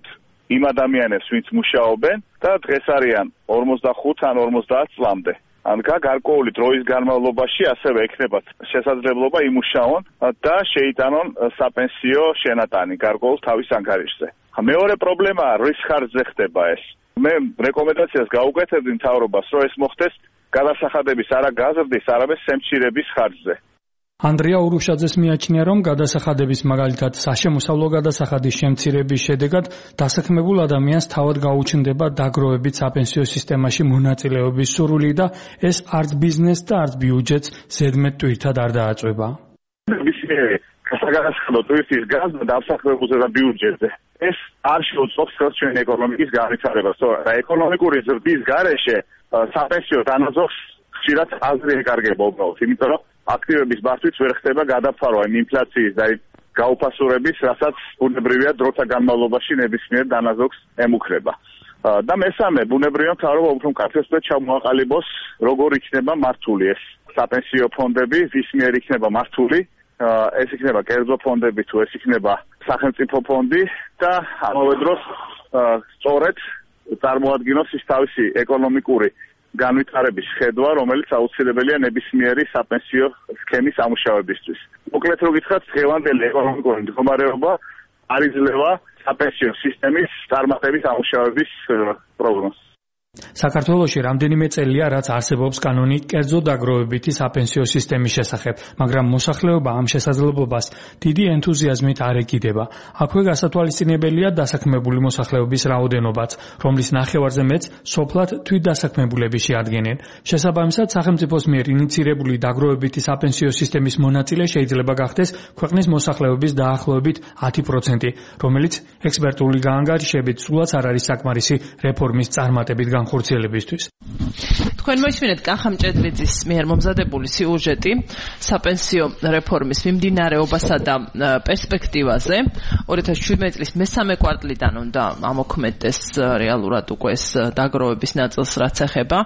იმ ადამიანებს, ვინც მუშაობენ და დღეს არიან 45 ან 50 წლამდე. ან გარკვეული დროის განმავლობაში ასევე ექნებათ შესაძლებლობა იმუშაონ და შეიტანონ საპენსიო შენატანი გარკვეულ თავის ანგარიშზე. მეორე პრობლემაა, რის ხარჯზე ხდება ეს. მე რეკომენდაციას გაუკეთებდი მთავრობას, რომ ეს მოხდეს გადასახადების არა გაზრდის, არამედ სემცირების ხარჯზე. ანდრია ურუშაძეს მიაჩნია, რომ გადასახადების მაგალითად საშემოსავლო გადასახადის შემცირების შედეგად დასაქმებულ ადამიანს თავად გაუჩნდება დაგროვებით საპენსიო სისტემაში მონაწილეობის სურვილი და ეს არც ბიზნესს და არც ბიუჯეტს ზედმეტ ტვირთად არ დააწვება. გადასახადო ტვირთის გაზრდა დასახლებულზე და ბიუჯეტზე. ეს არ შეუწყობს ხელს ჩვენი ეკონომიკის განვითარებას. და ეკონომიკური ზრდის გარეშე საპენსიო დანაზოხს ხშირად აზრი ეკარგება უბრალოდ, იმიტომ რომ აქტივების მართვით ვერ ხდება გადაფარვა იმ ინფლაციის და გაუფასურების, რასაც ბუნებრივია დროთა განმავლობაში ნებისმიერ დანაზოგს ემუქრება. და მესამე, ბუნებრივია მთავრობა უფრო მკაცრად ჩამოაყალიბოს, როგორ იქნება მართული ეს საპენსიო ფონდები, ვის მიერ იქნება მართული, ეს იქნება კერძო ფონდები თუ ეს იქნება სახელმწიფო ფონდი და ამავე დროს სწორედ წარმოადგინოს ის თავისი ეკონომიკური განვითარების ხედვა, რომელიც აუცილებელია ნებისმიერი საპენსიო სქემის ამუშავებისთვის. მოკლედ რო გითხრათ, დღევანდელი ეკონომიკური მდგომარეობა არ იძლევა საპენსიო სისტემის წარმატებით ამუშავების პროგნოზს. საქართველოში რამდენიმე წელია, რაც არსებობს კანონი კერძო დაგროვებითი საპენსიო სისტემის შესახებ, მაგრამ მოსახლეობა ამ შესაძლებლობას დიდი ენთუზიაზმით არ ეკიდება. აქვე გასათვალისწინებელია დასაქმებული მოსახლეობის რაოდენობაც, რომლის ნახევარზე მეც სოფლად თვითდასაქმებულები შეადგენენ. შესაბამისად, სახელმწიფოს მიერ ინიცირებული დაგროვებითი საპენსიო სისტემის მონაწილე შეიძლება გახდეს ქვეყნის მოსახლეობის დაახლოებით 10%, რომელიც ექსპერტული გაანგარიშებით სულაც არ არის საკმარისი რეფორმის წარმატებით განხორციელებისთვის. თქვენ მოისმინეთ კახა მჭედლიძის მიერ მომზადებული სიუჟეტი საპენსიო რეფორმის მიმდინარეობასა და პერსპექტივაზე. 2017 წლის მესამე კვარტლიდან უნდა ამოქმედდეს რეალურად უკვე ეს დაგროვების ნაწილს რაც ეხება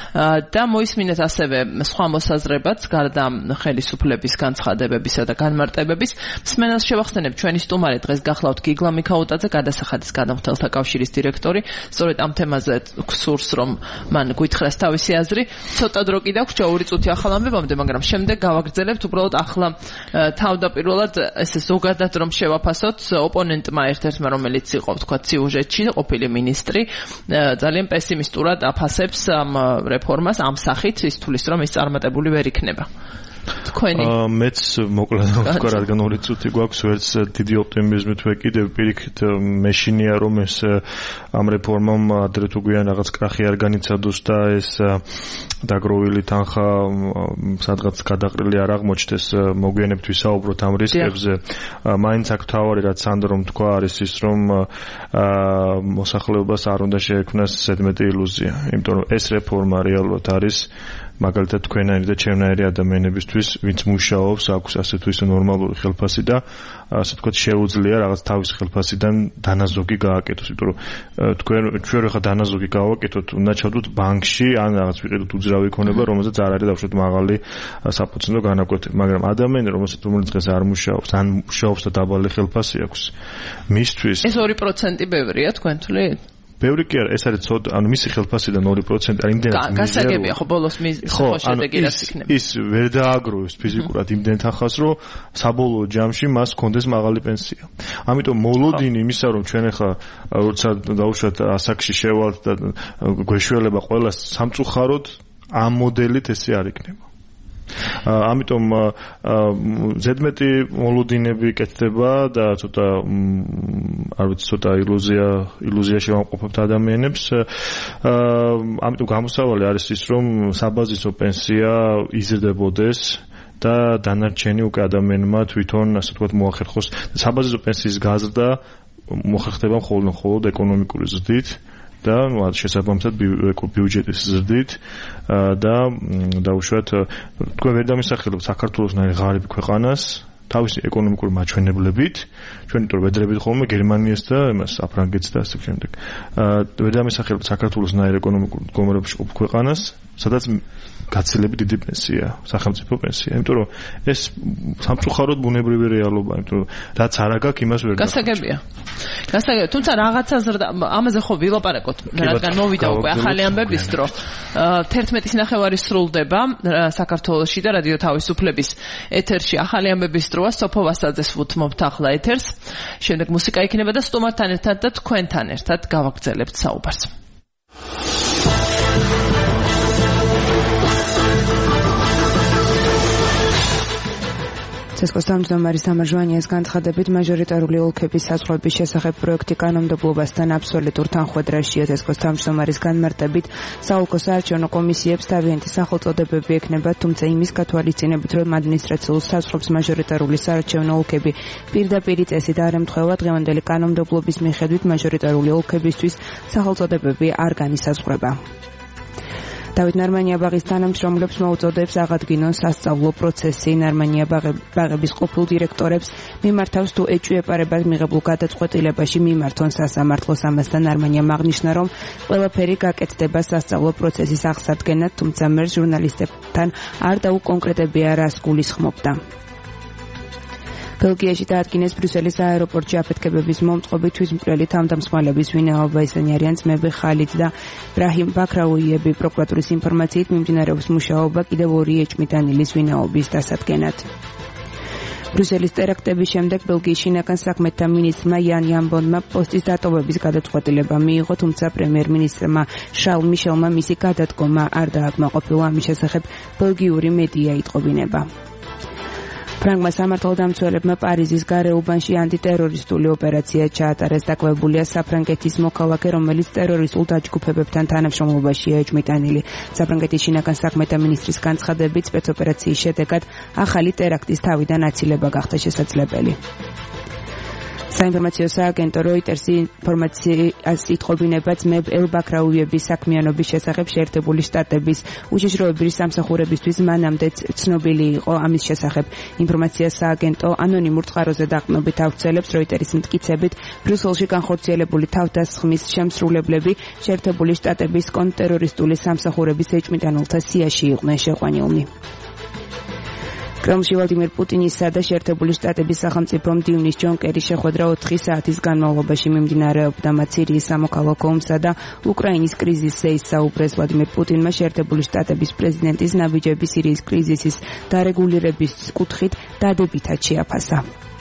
და მოისმინეთ ასევე სხვა მოსაზრებაც გარდა ხელისუფლების განცხადებებისა და განმარტებების. მსმენელს შევახსენებ ჩვენი სტუმარი დღეს გახლავთ გიგლა მიქაუტაძე, გადასახადის გადამხდელთა კავშირის დირექტორი. სწორედ ამ თემაზე სურს რომ მან გითხრას თავისი აზრი. ცოტა დრო კიდე აქვს ჯაური წუთი ახალ ამბებამდე, მაგრამ შემდეგ გავაგრძელებთ უბრალოდ ახლა თავდაპირველად ესე ზოგადად რომ შევაფასოთ ოპონენტმა ერთ-ერთმა რომელიც იყო თქვა სიუჟეტში ყოფილი მინისტრი ძალიან პესიმისტურად აფასებს ამ რეფორმას ამ სახით, ის თulis რომ ის წარმატებული ვერ იქნება. მეც მოკლედ ვთქვა, რადგან 2 წუთი გვაქვს, ვერც დიდი ოპტიმიზმით ვეკიდებ, პირიქით მეშინია რომ ეს ამ რეფორმამ ადრე თუ გვიან რაღაც კრახი არ განიცადოს და ეს დაგროვილი თანხა სადღაც გადაყრილი არ აღმოჩნდეს. მოგვიანებით ვისაუბროთ ამ რისკებზე. მაინც აქ თავარი რაც სანდრომ თქვა არის ის რომ მოსახლეობას არ უნდა შეექმნას ზედმეტი ილუზია, იმიტომ რომ ეს რეფორმა რეალურად არის მაგალითად თქვენაირი და ჩემნაირი ადამიანებისთვის, ვინც მუშაობს, აქვს ასე თუ ისე ნორმალური ხელფასი და ასე ვთქვათ შეუძლია რაღაც თავის ხელფასიდან დანაზოგი გააკეთოს, იმიტომ რომ ჩვენ ახლა დანაზოგი გავაკეთოთ, უნდა ჩავდოთ ბანკში, ან რაღაც ვიყიდოთ უძრავი ქონება, რომელზეც არ არის დავუშვათ მაღალი საფუძვლო განაკვეთები, მაგრამ ადამიანი რომელიც დღეს არ მუშაობს, ან მუშაობს და დაბალი ხელფასი აქვს, მისთვის ეს 2% ბევრია თქვენ თვლით? ბევრი კი არა, ეს არის ცოტა, ანუ მისი ხელფასიდან 2% არ იმდენად მიზერია. გასაგებია ხო ბოლოს ხო შედეგი რაც იქნება. ის ვერ დააგროვებს ფიზიკურად იმდენ თანხას, რომ საბოლოო ჯამში მას ჰქონდეს მაღალი პენსია. ამიტომ მოლოდინი იმისა, რომ ჩვენ ახლა როცა დაუშვათ ასაკში შევალთ და გვეშველება ყველას სამწუხაროდ ამ მოდელით ესე არ იქნება. ამიტომ ზედმეტი მოლოდინები კეთდება და ცოტა არ ვიცი ცოტა ილუზიაში ვამყოფებთ ადამიანებს. ამიტომ გამოსავალი არის ის რომ საბაზისო პენსია იზრდებოდეს და დანარჩენი უკვე ადამიანმა თვითონ ასე ვთქვათ მოახერხოს. საბაზისო პენსიის გაზრდა მოხერხდება მხოლოდ ეკონომიკური ზრდით და შესაბამისად ბიუჯეტის ზრდით და დაუშვათ თქვენ ვერ დამისახელოთ საქართველოსნაირ ღარიბ ქვეყანას თავისი ეკონომიკური მაჩვენებლებით, ჩვენ იმიტომ ვედრებით ხოლმე გერმანიას და იმას საფრანგეთს და ასე შემდეგ. ვერ დამისახელოთ საქართველოსნაირ ეკონომიკურ მდგომარეობაში ყოფ ქვეყანას სადაც გაცილებით დიდი პენსია, სახელმწიფო პენსია, იმიტომ რომ ეს სამწუხაროდ ბუნებრივი რეალობა, იმიტომ რომ რაც არ აქვს, იმას ვერ გახსოვს. გასაგებია. თუმცა რაღაცა ამაზე ხო ვილაპარაკოთ, რადგან მოვიდა უკვე ახალი ამბების დრო. 11:30 სრულდება საქართველოში და რადიო თავისუფლების ეთერში ახალი ამბების დროა. სოფო ვასაძეს ვუთმობთ ახლა ეთერს. შემდეგ მუსიკა იქნება და სტუმართან ერთად და თქვენთან ერთად გავაგრძელებთ საუბარს. ცესკოს თავმჯდომარის თამარ ჟვანიას განცხადებით მაჟორიტარული ოლქების საზღვრების შესახებ პროექტი კანონმდებლობასთან აბსოლუტურ თანხვედრაშია. ცესკოს თავმჯდომარის განმარტებით საოლქო საარჩევნო კომისიებს თავიანთი სახელწოდებები ექნება, თუმცა იმის გათვალისწინებით, რომ ადმინისტრაციულ საზღვრებს მაჟორიტარული საარჩევნო ოლქები პირდაპირ წესით არ ემთხვევა, დღევანდელი კანონმდებლობის მიხედვით მაჟორიტარული ოლქებისთვის სახელწოდებები არ განისაზღვრება. დავით ნარმანია-ბაღის თანამშრომლებს მოუწოდებს აღადგინონ სასწავლო პროცესი. ნარმანია-ბაღების ყოფილ დირექტორებს მიმართავს თუ ეჭვიეპარებად მიღებულ გადაწყვეტილებაში მიმართონ სასამართლოს. ამასთან ნარმანიამ აღნიშნა, რომ ყველაფერი გაკეთდება სასწავლო პროცესის აღსადგენად, თუმცა მერს ჟურნალისტებთან არ დაუკონკრეტებია, რას გულისხმობდა. ბელგიაში დაადგინეს ბრიუსელის აეროპორტში აფეთქებების მომწყობი თვითმკვლელი თავდამსხმელების ვინაობა. ისინი არიან ძმები ხალიდ და ბრაჰიმ ბაქრაუიები. პროკურატურის ინფორმაციით მიმდინარეობს მუშაობა კიდევ 2 ეჭვმიტანილის ვინაობის დასადგენად. ბრიუსელის ტერაქტების შემდეგ ბელგიის შინაგან საქმეთა მინისტრმა იან იამბონმა პოსტის დატოვების გადაწყვეტილება მიიღო, თუმცა პრემიერ-მინისტრმა შარლ მიშელმა მისი გადადგომა არ დააკმაყოფილა. ამის შესახებ ბელგიური მედია იტყობინება. ფრანგმა სამართალდამცველებმა პარიზის გარეუბანში ანტიტერორისტული ოპერაცია ჩაატარეს. დაკვებულია საფრანგეთის მოქალაქე, რომელიც ტერორისტულ დაჯგუფებებთან თანამშრომლობაშია ეჭვმიტანილი. საფრანგეთის შინაგან საქმეთა მინისტრის განცხადებით, სპეცოპერაციის შედეგად ახალი ტერაქტის თავიდან აცილება გახდა შესაძლებელი. საინფორმაციო სააგენტო როიტერსი ინფორმაციას იტყობინება ძმებ ელ-ბაქრაუიების საქმიანობის შესახებ შეერთებული შტატების უშიშროების სამსახურებისთვის მანამდე ცნობილი იყო. ამის შესახებ ინფორმაციას სააგენტო ანონიმურ წყაროზე დაყრდნობით ავრცელებს. როიტერის მტკიცებით, ბრიუსელში განხორციელებული თავდასხმის შემსრულებლები შეერთებული შტატების კონტრტერორისტული სამსახურების ეჭვმიტანელთა სიაში იყვნენ შეყვანილნი. კრემლში ვლადიმერ პუტინისა და შეერთებული შტატების სახელმწიფო მდივნის ჯონ კერის შეხვედრა 4 საათის განმავლობაში მიმდინარეობდა. მათ სირიის სამოქალაქო ომსა და უკრაინის კრიზისზე ისაუბრეს. ვლადიმერ პუტინმა შეერთებული შტატების პრეზიდენტის ნაბიჯები სირიის კრიზისის დარეგულირების კუთხით დადებითად შეაფასა.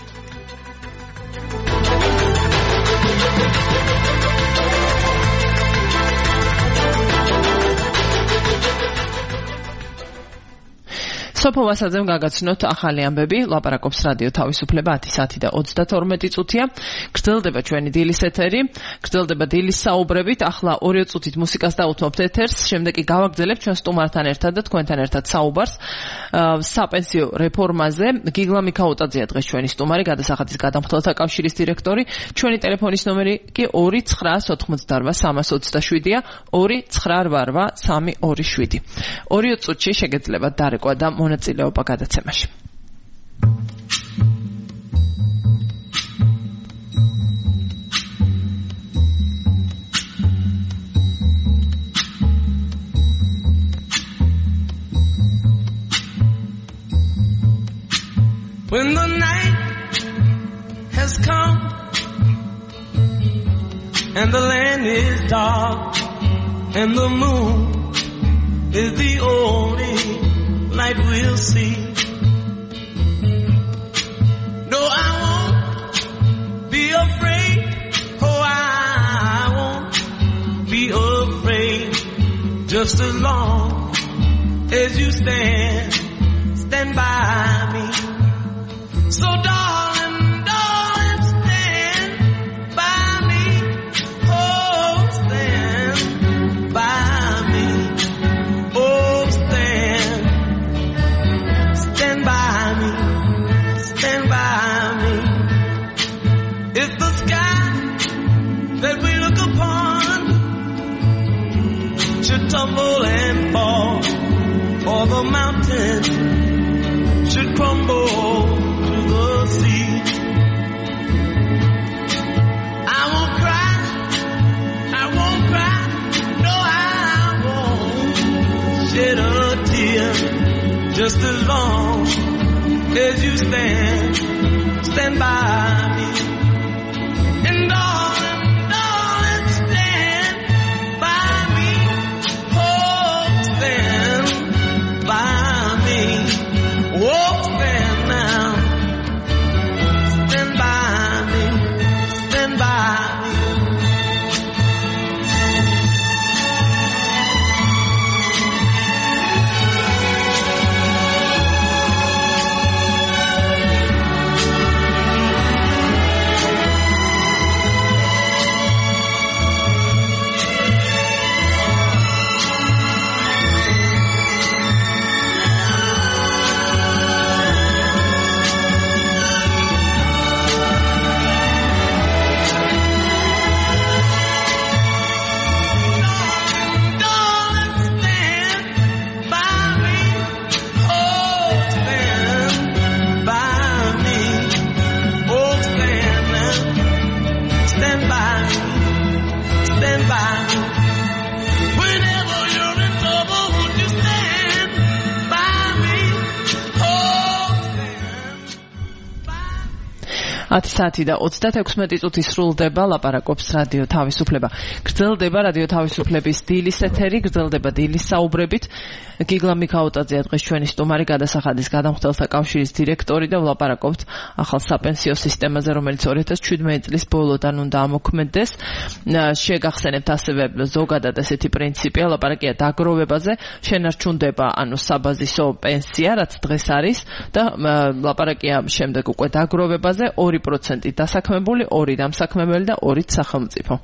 სოფო ვასაძემ გაგაცნოთ ახალი ამბები. ლაპარაკობს რადიო თავისუფლება 10 საათი და 32 წუთია. გრძელდება ჩვენი დილის ეთერი, გრძელდება დილის საუბრებით. ახლა 2 წუთით მუსიკას დავუთმობთ ეთერს, შემდეგ კი გავაგრძელებთ ჩვენ სტუმართან ერთად და თქვენთან ერთად საუბარს საპენსიო რეფორმაზე. გიგლა მიქაუტაძეა დღეს ჩვენი სტუმარი, გადასახადის გადამხდელთა კავშირის დირექტორი. ჩვენი ტელეფონის ნომერი კი 2988327-ია 2988327. 2 წუთში შეგეძლებათ დარეკვა და მონაწილეობა გადაცემაში. When the night has come and the land is dark and the moon is the only light we'll see. No, I won't be afraid. Oh, I won't be afraid. Just as long as you stand by me. So darling, darling, stand by me. Oh, stand by me. Oh, stand by me. Stand by me. If the sky that we look upon should tumble and fall, or the mountain should crumble to the as you stand by me. And darling, stand by me. Oh, stand by me. Oh, stand now. Stand by me. Stand by me. საათი და 36 წუთი სრულდება ლაპარაკობს რადიო თავისუფლება. გრძელდება რადიო თავისუფლების დილის ეთერი, გრძელდება დილის საუბრებით. გიგლა მიქაუტაძეა დღეს ჩვენი სტუმარი, გადასახადის გადამხდელთა კავშირის დირექტორი და ვლაპარაკობთ ახალ საპენსიო სისტემაზე, რომელიც 2017 წლის ბოლოდან უნდა ამოქმედდეს. შეგახსენებთ ასევე ზოგადად ესეთი პრინციპია, ლაპარაკია დაგროვებაზე, შენარჩუნდება ანუ საბაზისო პენსია, რაც დღეს არის და ლაპარაკია შემდეგ უკვე დაგროვებაზე 2% დასაქმებული, 2 დამსაქმებელი და 2 სახელმწიფო.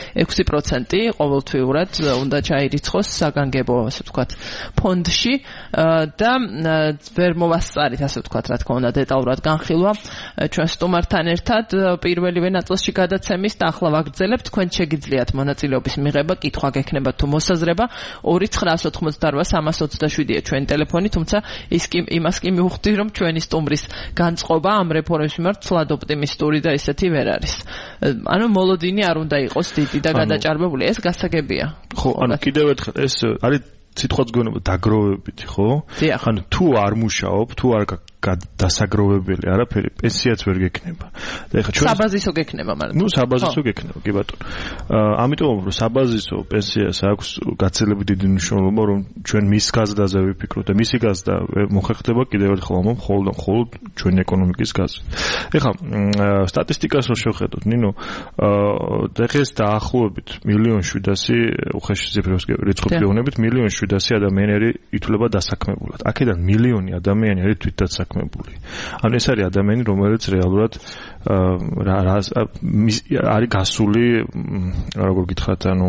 6% ყოველთვიურად უნდა ჩაირიცხოს საგანგებო, ასე ვთქვათ, ფონდში და ვერ მოვასწარით, ასე ვთქვათ, რა თქმა უნდა, დეტალურად განხილვა ჩვენ სტუმართან ერთად პირველივე ნაწილში გადაცემის და ახლა ვაგრძელებთ. თქვენ შეგიძლიათ მონაწილეობის მიღება, კითხვა გექნება თუ მოსაზრება 2988327-ია ჩვენი ტელეფონი, თუმცა იმას კი მივხვდი, რომ ჩვენი სტუმრის განწყობა ამ რეფორმის მიმართ ცლად ოპტიმისტური და ისეთი ვერ არის. ანუ მოლოდინი არ უნდა იყოს დიდი და გადაჭარბებული, ეს გასაგებია. ხო, ანუ კიდევ ერთხელ ეს არის სიტყვაც გონება დაგროვებითი, ხო? ანუ თუ არ მუშაობ, თუ არ დასაგროვებელი არაფერი, პენსიაც ვერ გექნება. და ეხლა ჩვენ საბაზისო გექნება, მაგრამ ნუ საბაზისო გექნება, კი ბატონო. ამიტომ რომ საბაზისო პენსიას აქვს გაცილებით დიდი მნიშვნელობა, რომ ჩვენ მის გაზრდაზე ვიფიქროთ და მისი გაზრდა მოხერხდება კიდევ ერთხელ მხოლოდ ჩვენი ეკონომიკის გაზრდა. ეხლა სტატისტიკას რო შევხედოთ, ნინო, დღეს დაახლოებით 1,700,000 უხეში ციფრებს რიცხობრივნებით 1,700,000 ადამიანი ითვლება დასაქმებულად. აქედან მილიონი ადამიანი არის თვითდასაქმებული. ანუ ეს არის ადამიანი, რომელიც რეალურად არის გასული, როგორ გითხრათ, ანუ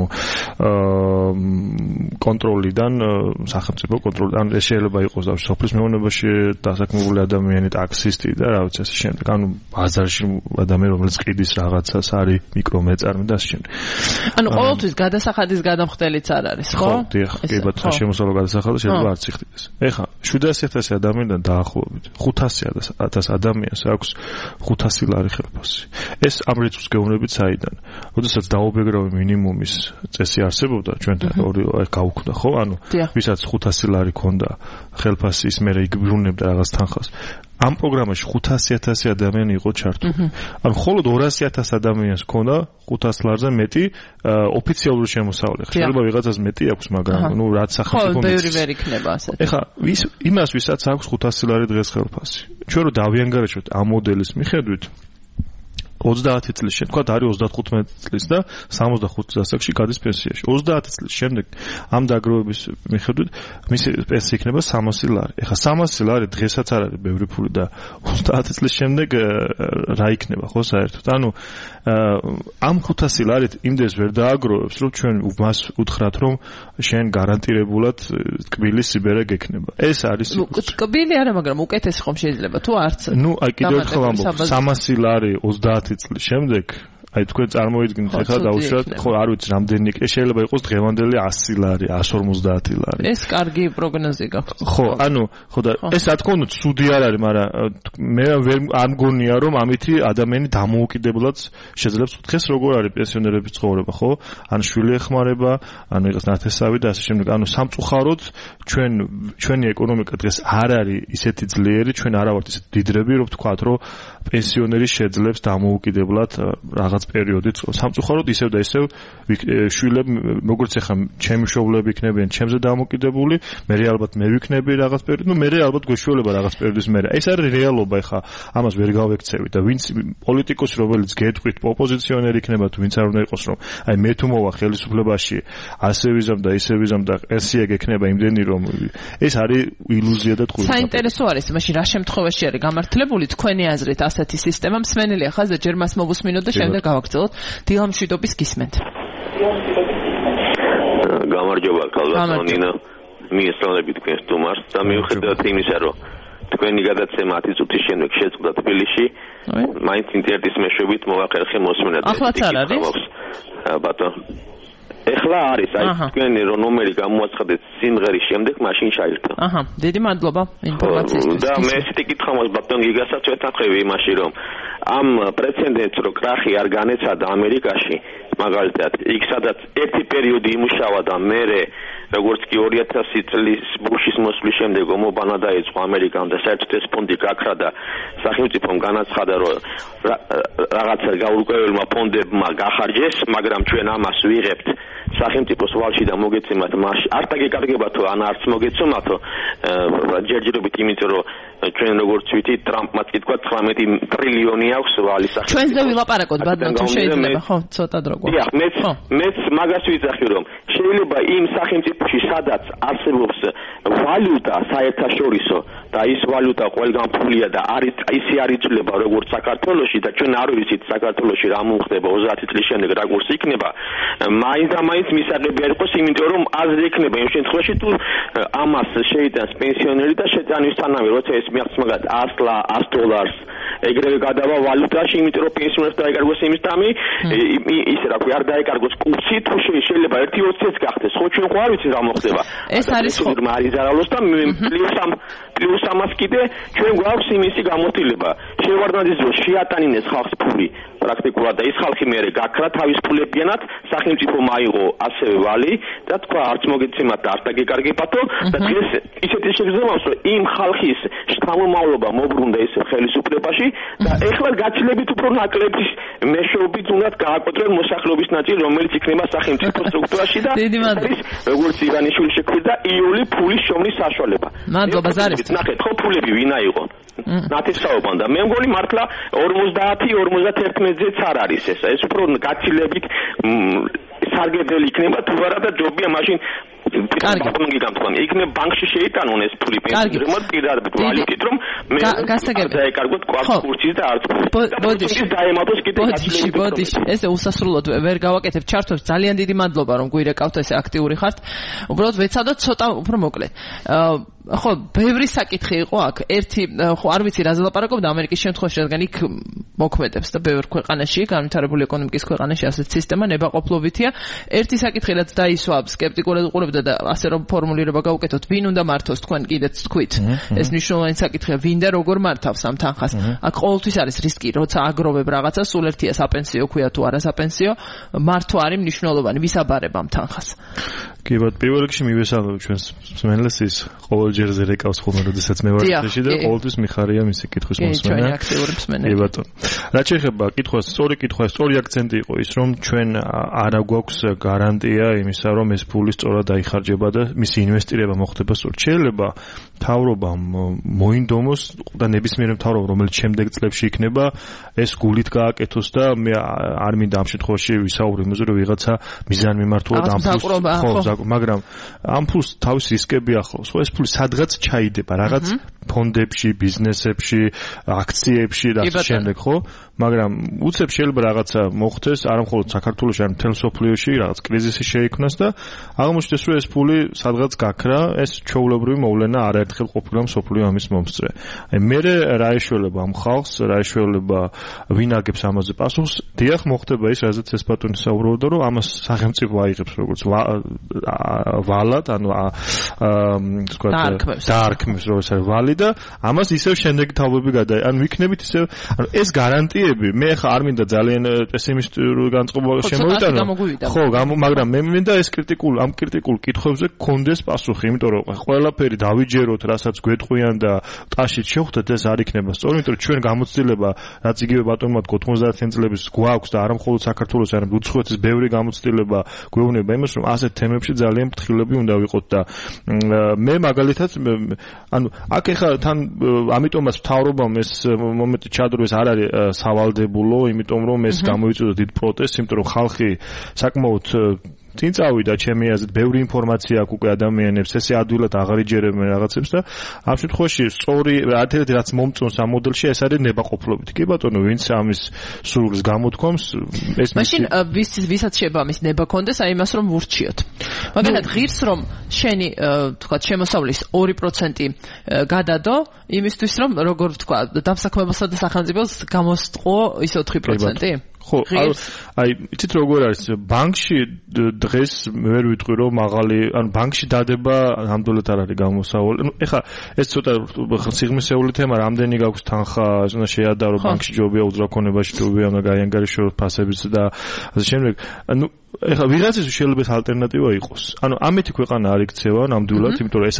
კონტროლიდან, სახელმწიფო კონტროლიდან. ეს შეიძლება იყოს სოფლის მეურნეობაში დასაქმებული ადამიანი, ტაქსისტი და რა ვიცი, ასე შემდეგ. ანუ ბაზარში ადამიანი, რომელიც ყიდის რაღაცას, არის მიკრომეწარმე და ასე შემდეგ. ანუ ყოველთვის გადასახადის გადამხდელიც არ არის, ხო? ხო, დიახ, კი ბატონო, შემოსავლა გადასახადი შეიძლება არც იხდეს. ეხლა 700,000 ადამიანიდან დაახლოებით 500,000 ადამიანს აქვს 500 ლარი ხელფასი. ეს ამ რიცხვს გეუბნებით საიდან? როდესაც დაუბეგრავი მინიმუმის წესი არსებობდა, ჩვენთან გაუქმდა, ხო? ანუ ვისაც 500 ლარი ქონდა ხელფასი, ის მერე იგბრუნებდა რაღაც თანხას. ამ პროგრამაში 500,000 ადამიანი იყო ჩართული. ანუ მხოლოდ 200,000 ადამიანს ქონდა 500 ლარზე მეტი ოფიციალური შემოსავალი. შეიძლება ვიღაცას მეტი აქვს, მაგრამ ნუ რაც სახელმწიფო ხო, ბევრი ვერ იქნება ასეთი. ეხლა იმას ვისაც აქვს 500 ლარი დღეს ხელფასი. ჩვენ რო დავიანგარიშოთ ამ მოდელის მიხედვით 30 წლის შემდეგ, თქვა არის 35 წლის და 65 წელსში გადის პენსიაში. 30 წლის შემდეგ ამ დაგროვების მიხედვით მისი პენსია იქნება 300 ლარი. ეხლა 300 ლარი დღესაც არ არის ბევრი ფული და 30 წლის შემდეგ რა იქნება, ხო, საერთოდ? ანუ ამ 500 ლარით იმდენს ვერ დააგროვებს, რომ ჩვენ მას უთხრათ, რომ შენ გარანტირებულად ტკბილი სიბერე გექნება. ეს არის ტკბილი არა, მაგრამ უკეთესი ხომ შეიძლება თუ არც. ნუ აი კიდევ ერთხელ ამბობ, 300 ლარი 30 წლის შემდეგ აი თქვენ წარმოიდგინეთ ახლა დაუშვათ ხო არ ვიცი რამდენი შეიძლება იყოს დღევანდელი 100 ლარი 150 ლარი ეს კარგი პროგნოზი გაქვთ ხო ანუ ხო და ეს რა თქმა უნდა ცუდი არ არის მაგრამ მე ვერ არ მგონია რომ ამითი ადამიანი დამოუკიდებლად შეძლებს დღეს როგორ არის პენსიონერების ცხოვრება ხო ან შვილი ეხმარება ანუ იყოს ნათესავი და ასე შემდეგ ანუ სამწუხაროდ ჩვენი ეკონომიკა დღეს არ არის ისეთი ძლიერი ჩვენ არა ვართ ისეთი დიდრები რომ ვთქვათ რომ პენსიონერი შეძლებს დამოუკიდებლად რაღაც პერიოდით სამწუხაროდ ისევ და ისევ შვილები როგორც ახლა ჩემი მშობლები იქნებიან ჩემზე დამოუკიდებული მე ალბათ მე ვიქნები რაღაც პერიოდი მე ალბათ გვეშველება რაღაც პერიოდის მერე ეს არის რეალობა ახლა ამას ვერ გავექცევი და ვინც პოლიტიკოსი რომელიც გეტყვით ოპოზიციონერი იქნება თუ ვინც არ უნდა იყოს რომ აი მე თუ მოვა ხელისუფლებაში ასე ვიზამ და ისე ვიზამ და ესია გექნება იმდენი რომ ეს არის ილუზია და ტყუილება საინტერესო არის მაშინ რა შემთხვევაში არის გამართლებული თქვენი აზრით ასეთი სისტემა მსმენელია ხაზზე ჯერ მას მოვუსმინოთ და შემდეგ გავაგრძელოთ დილამშვიდობის გისმენთ გამარჯობა კალვატონინა მიესალმები თქვენს სტუმარს და მიუხედავად იმისა რომ თქვენი გადაცემა 10 წუთის შემდეგ შეწყდა თბილისში მაინც ინტერნეტის მეშვეობით მოვახერხე მოსმენა ახლაც არ არის ბატონო ეხლა არის აი თქვენი ნომერი გამოაცხადეთ სიმღერის შემდეგ მაშინ ჩაირთო აჰა დიდი მადლობა ინფორმაციისთვის და მე ესეთი კითხვა მაქვს ბატონ გიგასაც ვეთანხმები იმაში რომ ამ პრეცედენტს რო კრახი არ განეცადა ამერიკაში მაგალითად იქ სადაც ერთი პერიოდი იმუშავა და მერე როგორც კი 2000 წლის ბუშის მოსვლის შემდეგ ომობანა დაიწყო ამერიკამ და საერთოდ ეს ფონდი გაქრა და სახელმწიფომ განაცხადა რომ რაღაცა გაურკვეველმა ფონდებმა გახარჯეს მაგრამ ჩვენ ამას ვიღებთ სახელმწიფოს ვალში და მოგეცემათ მასში არ დაგეკარგება თუ ან არც მოგეცემათო ჯერჯერობით იმიტომ რომ ჩვენ როგორც ვიცი ტრამპმაც კი თქვა 19 ტრილიონი აქვს ვალი სახელმწიფოს ჩვენზე ვილაპარაკოთ ბატონო თუ შეიძლება ხო ცოტა დრო გვაქვს მეც მაგას ვიძახი რომ შეიძლება იმ სახელმწიფოში სადაც არსებობს ვალუტა საერთაშორისო და ის ვალუტა ყველგან ფულია და არის ისე არ იცვლება როგორც საქართველოში და ჩვენ არ ვიცით საქართველოში რა მოხდება 30 წლის შემდეგ რა გულს იქნება მაინც და მაინც მისაღები არ იყოს იმიტომ რომ აზრი იქნება იმ შემთხვევაში თუ ამას შეიტანს პენსიონერი და შეწანისთანავე როცა ეს მიაღწევს მაგათ 100 დოლარს ეგრევე გადავა ვალუტაში იმიტომ რომ პენსიონერს დაეკარგოს იმის თამი ისე რა ქვია არ დაეკარგოს კურსი თუ შეიძლება 1.20-ს გახდეს ხო ჩვენ ხო არ ვიცით რა მოხდება ეს არის ხო არის ზარალოს და პლუს ამას კიდე ჩვენ გვაქვს იმისი გამოცდილება შევარდნაძის დროს შეატანინეს ხალხს ფული პრაქტიკულად და ის ხალხი მეერე გაქრა თავის ფულებიანად სახელმწიფო მაიღო ასევე ვალი და თქვა არც მოგეცემათ და არ დაგეკარგებათო და დღეს ისეთი შეგრძნებავს რომ იმ ხალხის შთამომავლობა მოbrunდა ეს ხელისუფლებაში და ეხლა გაცილებით უფრო ნაკლების მეშვეობით უნდათ გააკოტრონ მოსახლეობის ნაწილი რომელიც იქნება სახელმწიფო სტრუქტურაში და ის როგორც ივანიშვილი შეგვიდა იული ფულის შოვნის საშუალება მადლობა ზარიფ ნახეთ ხო ფულები ვინ აიღო ნათესაობან და მე მგონი მართლა 50-51-ზეც არ არის ეს უფრო გაცილებით სარგებელი იქნება თუ არა და ჯობია მაშინ კარგი გამთქონი იქნება ბანკში შეიტანონ ეს ფული პენსიონერმა პირადად ვალიდით რომ მე დაეკარგოთ კურსის და არც ბოდიში დაემატოს კიდე ბოდიში ესე უსასრულოდ ვერ გავაკეთებ ჩართვებს ძალიან დიდი მადლობა რომ გვირეკავთ ესე აქტიური ხართ უბრალოდ ვეცადოთ ცოტა უფრო მოკლედ ხო ბევრი საკითხი იყო აქ ერთი ხო არ ვიცი რაზე ლაპარაკობდა ამერიკის შემთხვევაში რადგან იქ მოქმედებს და ბევრ ქვეყანაში განვითარებული ეკონომიკის ქვეყანაში ასეთ სისტემა ნებაყოფლობითია ერთი საკითხი რაც დაისვა სკეპტიკურად უყურებდა და ასე რომ ფორმულირება გავუკეთოთ ვინ უნდა მართოს თქვენ კიდეც თქვით ეს მნიშვნელოვანი საკითხია ვინ და როგორ მართავს ამ თანხას აქ ყოველთვის არის რისკი როცა აგროვებ რაღაცა სულ ერთია საპენსიო ქვია თუ არა საპენსიო მართვა არის მნიშვნელოვანი ვის აბარებ ამ თანხას კი ბატონო პირველ რიგში მივესალმებ ჩვენს მსმენელს ის ყოველ ჯერზე რეკავს ხოლმე როდესაც მე ვარ წეში და ყოველთვის მიხარია მისი კითხვის მოსმენა ჩვენი აქტიური მსმენელი კი ბატონო რაც შეეხება კითხვას სწორი აქცენტი იყო ის რომ ჩვენ არა გვაქვს გარანტია იმისა რომ ეს ფული სწორად დაიხარჯება და მისი ინვესტირება მოხდება სწორად შეიძლება მთავრობამ მოინდომოს და ნებისმიერ მთავრობამ რომელიც შემდეგ წლებში იქნება ეს გულით გააკეთოს და მე არ მინდა ამ შემთხვევაში ვისაუბრო იმაზე რომ ვიღაცა მიზანმიმართულად ამ ფულს მაგრამ ამ ფულს თავის რისკები ახლავს ხო ეს ფული სადღაც ჩაიდება რაღაც ფონდებში ბიზნესებში აქციებში და ასე შემდეგ ხო მაგრამ უცებ შეიძლება რაღაცა მოხდეს არა მხოლოდ საქართველოში არამედ მთელ მსოფლიოში რაღაც კრიზისი შეიქმნას და აღმოჩნდეს რომ ეს ფული სადღაც გაქრა ეს ჩვეულებრივი მოვლენა არაერთხელ ყოფილა მსოფლიო ამის მომსწრე მე რა ეშველება ამ ხალხს, რა ეშველება ვინ აგებს ამაზე პასუხს, დიახ მოხდება ის, რაზეც ეს ბატონი საუბრობდა, რომ ამას სახელმწიფო აიღებს როგორც ვალად, ანუ დაარქმევს როგორც ვალი და ამას ისევ შემდეგ თავები ანუ ვიქნებით ისევ, ანუ ეს გარანტიები, მე ხა არ მინდა ძალიან პესიმისტური განწყობა შემოვიტანო. ხო, მაგრამ მე მინდა ეს ამ კრიტიკულ კითხვებზე გქონდეს პასუხი, იმიტომ რომ ყველაფერი დავიჯეროთ, რასაც გვეტყვიან და ტაშით შევხვდეთ, ეს არ იქნება სწორი, იმიტომ რომ ჩვენ გამოცდილება, რაც იგივე ბატონმა 90-იან წლების გვაქვს და არა მხოლოდ საქართველოს, არამედ უცხოეთის ბევრი გამოცდილება გვეუბნება იმას, რომ ასეთ თემებში ძალიან ფრთხილები უნდა ვიყოთ და მე მაგალითად, ანუ აქ ეხლა თან ამიტომაც მთავრობამ ეს მომენტი ჩადროს არ არის სავალდებულო, იმიტომ რომ ეს გამოიწვია დიდ პროტესტს, იმიტომ რომ ხალხი საკმაოდ წინ წავიდა ჩემი აზრით, ბევრი ინფორმაცია აქვს უკვე ადამიანებს, ესე ადვილად აღარ იჯერებენ რაღაცებს და ამ შემთხვევაში სწორი ერთ-ერთი რაც მომწონს ამ მოდელში ეს არის ნებაყოფლობით. კი ბატონო, ვინც ამის სურვილს გამოთქვამს, ეს მაშინ ვისაც შეიძლება ამის ნება კონდეს, აი იმას რომ ვურჩიოთ. მაგალითად ღირს რომ შენი თქვა შემოსავლის 2% გადადო, იმისთვის რომ როგორ ვთქვა, დამსაქმებელსა და სახელმწიფოს გამოსტყო ის 4%? ხო, აი, იცით როგორ არის, ბანკში დღეს ვერ ვიტყვი რომ მაღალი, ანუ ბანკში დადება ნამდვილად არ არის გამოსავალი. ნუ ეხლა ეს ცოტა სიღრმისეული თემა, რამდენი გაქვს თანხა, უნდა შეადარო ბანკში ჯობია, უძრაოქონებაში ჯობია, უნდა გაიანგარიშო ფასებიც და ასე შემდეგ. ნუ ეხლა ვიღაცის შეიძლება ეს ალტერნატივა იყოს. ანუ ამეთი ქვეყანა არ იქცევა ნამდვილად, იმიტომ რომ ეს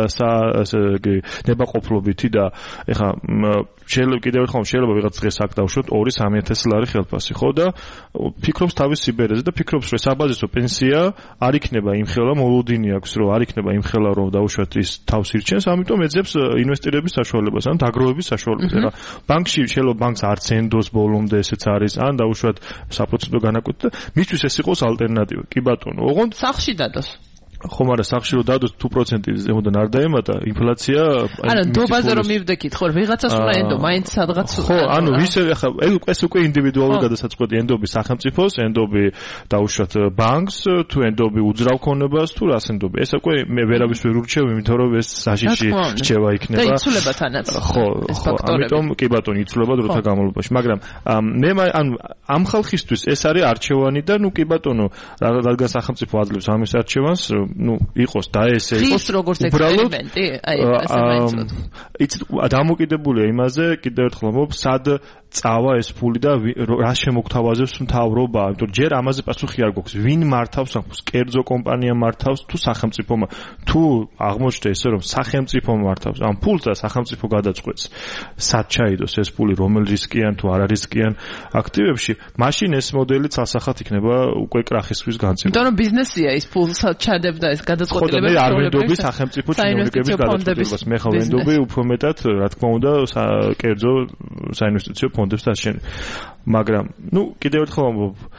არის ნებაყოფლობითი და ეხლა შეიძლება კიდევ ერთხელ შეიძლება ვიღაც დღეს აქ დავუშვოთ 2-3 ლარი ხელფასი, ხო და ფიქრობს თავის სიბერეზე და ფიქრობს რომ საბაზისო პენსია არ იქნება იმ ხელა, მოლოდინი აქვს რომ არ იქნება იმ ხელა რომ დავუშვათ ის თავს ირჩენს, ამიტომ ეძებს ინვესტირების საშუალებას, ან დაგროვების საშუალებას. ეხლა ბანკში შეიძლება ბანკს არც ენდოს ბოლომდე ესეც არის, ან დავუშვათ საპროცენტო განაკვეთი და მისთვის ეს იყოს ალტერნატივა. კი ბატონო, ოღონდ სახში დადოს. ხო, მაგრამ სახში რომ დადოს 2% ზემოდან არ დაემატა ინფლაცია. ანუ დობაზე რომ მივდექით, ხო, ვიღაცას უნდა ენდო, მაინც სადღაც. ხო, ანუ ვისე ახლა ეს უკვე ინდივიდუალური გადასაწყვეტი, ენდობი სახელმწიფოს, ენდობი დაუშვათ ბანკს, თუ ენდობი უძრავქონებას, თუ რას ენდობი. ეს უკვე მე ვერავის ვერ ურჩევ, იმიტომ რომ ეს საშიში რჩევა იქნება. და იცვლება თანაც. ხო, ამიტომ კი ბატონო იცვლება დროთა განმავლობაში, მაგრამ მე ანუ ამ ხალხისთვის ეს არის არჩევანი და ნუ კი ბატონო, რადგან სახელმწიფო აძლევს ამის არჩევანს, ну, იყოს და ეს იყოს როგორც ექსპერიმენტი, აი ასე მაინც. იცით, დამოკიდებულია იმაზე, კიდევ ერთხელ მომ, სად წავა ეს ფული და რა შემოგთავაზებს მთავრობა, იმიტომ ჯერ ამაზე პასუხი არ გვაქვს. ვინ მართავს ამას? კერძო კომპანია მართავს თუ სახელმწიფო? თუ აღმოჩნდა ესე რომ სახელმწიფო მართავს ამ ფულს და სახელმწიფო გადაწყვეტს, სად ჩაიდოს ეს ფული, რომელ რისკიან თუ არ არის რისკიან აქტივებში, მაშინ ეს მოდელი ცალსახად იქნება უკვე კრახისთვის განცემული. იმიტომ რომ ბიზნესია ის ფულს ჩადებდა ეს გადაწყვეტილება. ხო, და არ ვენდობი სახელმწიფო ჩინოვნიკების გადაწყვეტილებას. მე ხა ვენდობი უფრო მეტად, რა თქმა უნდა, კერძო საინვესტიციო ფონდებს და შენ. მაგრამ, ну, კიდევ ერთხელ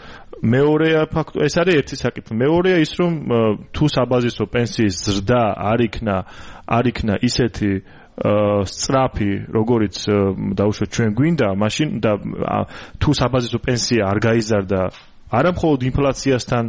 მეორეა ფაქტორი, ეს არის ერთი საკითხი. მეორეა ის, რომ თუ საბაზისო პენსიის ზრდა არ იქნა ისეთი სწრაფი, როგორიც დაუშვათ ჩვენ გვინდა, მაშინ და თუ საბაზისო პენსია არ გაიზარდა, არა მხოლოდ ინფლაციასთან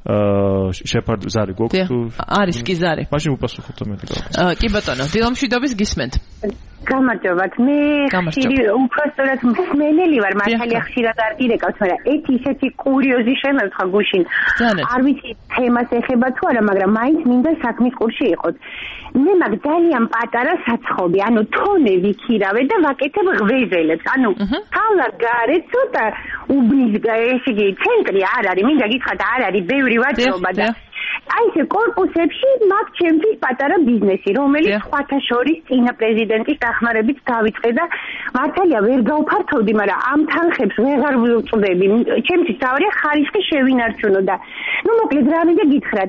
შეფარდა ზარი გვაქვს თუ არის კი ზარი. მაშინ უპასუხოთ მეტი გავაკეთოთ. კი ბატონო, დილომშვიდობის გისმენთ. გამარჯობათ. მე უпростоრად მსმენელი ვარ, მართალია ხშირად არ გირეკავს, მაგრამ ისეთი კურიოზი შემევთხა გუშინ. არ ვიცი თემას ეხება თუ არა, მაგრამ მაინც მინდა საქმის კურსში იყოთ. მე მაგ ძალიან პატარა საცხობი, ანუ თონე ვიქირავე და ვაკეთებ ღვეჟელებს. ანუ თავად გარეთ ცოტა უბნის ესე იგი ცენტრი არ არის, მინდა გითხრათ არ არის ბევრი ვაჭრობა და აი ეს კორპუსებში მაგ ჩემთვის პატარა ბიზნესი, რომელიც სხვათა შორის წინა პრეზიდენტის დახმარებით დავიწყე და მართალია ვერ გავფართოვდი, მაგრამ ამ თანხებს ვეღარ ვუწვდები. ჩემთვის თავია ხარისხი შევინარჩუნო და ნუ მოკლედ რა მინდა გითხრათ.